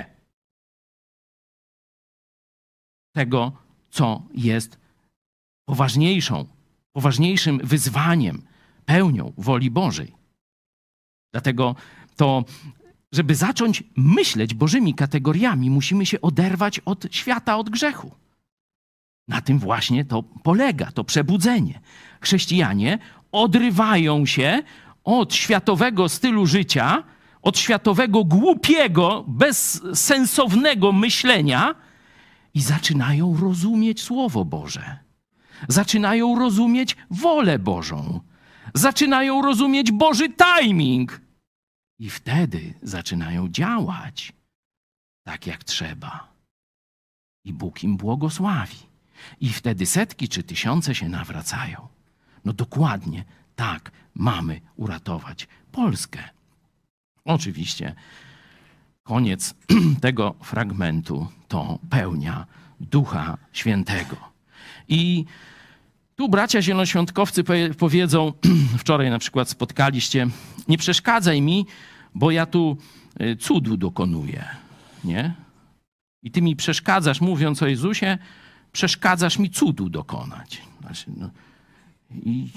tego, co jest poważniejszą, poważniejszym wyzwaniem, pełnią woli Bożej. Dlatego to, żeby zacząć myśleć Bożymi kategoriami, musimy się oderwać od świata, od grzechu. Na tym właśnie to polega, to przebudzenie. Chrześcijanie odrywają się od światowego stylu życia, od światowego, głupiego, bezsensownego myślenia i zaczynają rozumieć Słowo Boże. Zaczynają rozumieć wolę Bożą. Zaczynają rozumieć Boży timing. I wtedy zaczynają działać tak, jak trzeba. I Bóg im błogosławi. I wtedy setki czy tysiące się nawracają. No dokładnie tak mamy uratować Polskę. Oczywiście koniec tego fragmentu to pełnia Ducha Świętego. I tu bracia zielonoświątkowcy powiedzą, wczoraj na przykład spotkaliście, nie przeszkadzaj mi, bo ja tu cudu dokonuję, nie? I ty mi przeszkadzasz, mówiąc o Jezusie, przeszkadzasz mi cudu dokonać. Znaczy, no, i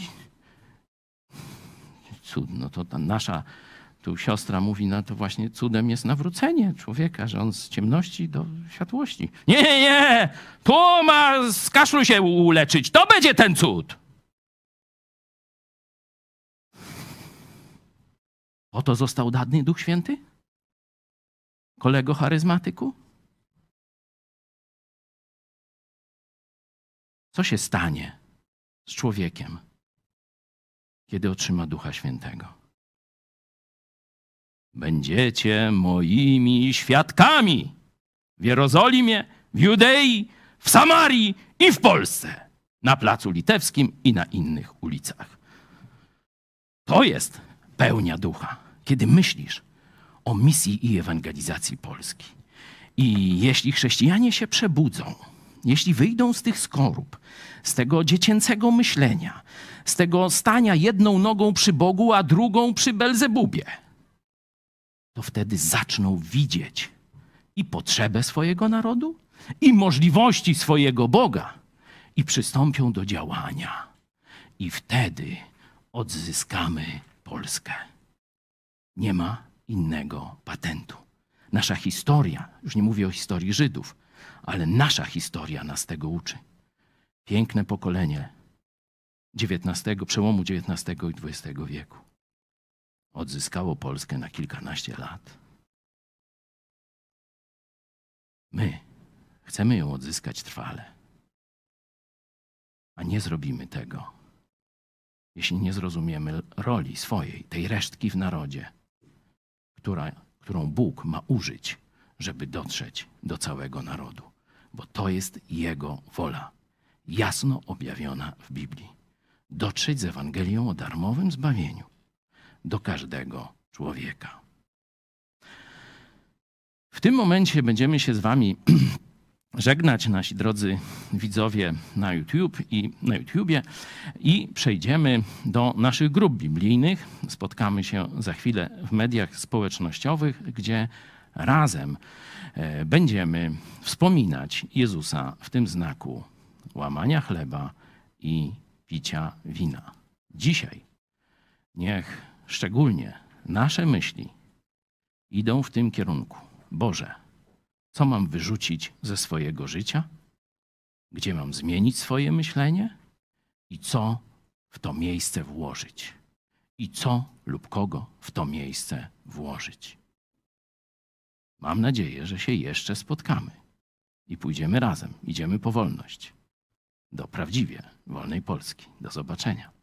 cud, no to ta nasza tu siostra mówi, no to właśnie cudem jest nawrócenie człowieka, że on z ciemności do światłości. Nie, nie, nie, to ma z kaszlu się uleczyć, to będzie ten cud. Po to został dany Duch Święty? Kolego charyzmatyku? Co się stanie z człowiekiem, kiedy otrzyma Ducha Świętego? Będziecie moimi świadkami w Jerozolimie, w Judei, w Samarii i w Polsce, na Placu Litewskim i na innych ulicach. To jest pełnia ducha, kiedy myślisz o misji i ewangelizacji Polski. I jeśli chrześcijanie się przebudzą, jeśli wyjdą z tych skorup, z tego dziecięcego myślenia, z tego stania jedną nogą przy Bogu, a drugą przy Belzebubie, to wtedy zaczną widzieć i potrzebę swojego narodu, i możliwości swojego Boga, i przystąpią do działania. I wtedy odzyskamy Polskę. Nie ma innego patentu. Nasza historia, już nie mówię o historii Żydów, ale nasza historia nas tego uczy. Piękne pokolenie dziewiętnastego, przełomu dziewiętnastego i dwudziestego wieku odzyskało Polskę na kilkanaście lat. My chcemy ją odzyskać trwale, a nie zrobimy tego, jeśli nie zrozumiemy roli swojej, tej resztki w narodzie, która, którą Bóg ma użyć, żeby dotrzeć do całego narodu. Bo to jest Jego wola, jasno objawiona w Biblii. Dotrzeć z Ewangelią o darmowym zbawieniu do każdego człowieka. W tym momencie będziemy się z wami żegnać, nasi drodzy widzowie na YouTube i na YouTubie, i przejdziemy do naszych grup biblijnych. Spotkamy się za chwilę w mediach społecznościowych, gdzie razem będziemy wspominać Jezusa w tym znaku łamania chleba i picia wina. Dzisiaj niech szczególnie nasze myśli idą w tym kierunku. Boże, co mam wyrzucić ze swojego życia? Gdzie mam zmienić swoje myślenie? I co w to miejsce włożyć? I co lub kogo w to miejsce włożyć? Mam nadzieję, że się jeszcze spotkamy i pójdziemy razem, idziemy po wolność do prawdziwie wolnej Polski. Do zobaczenia.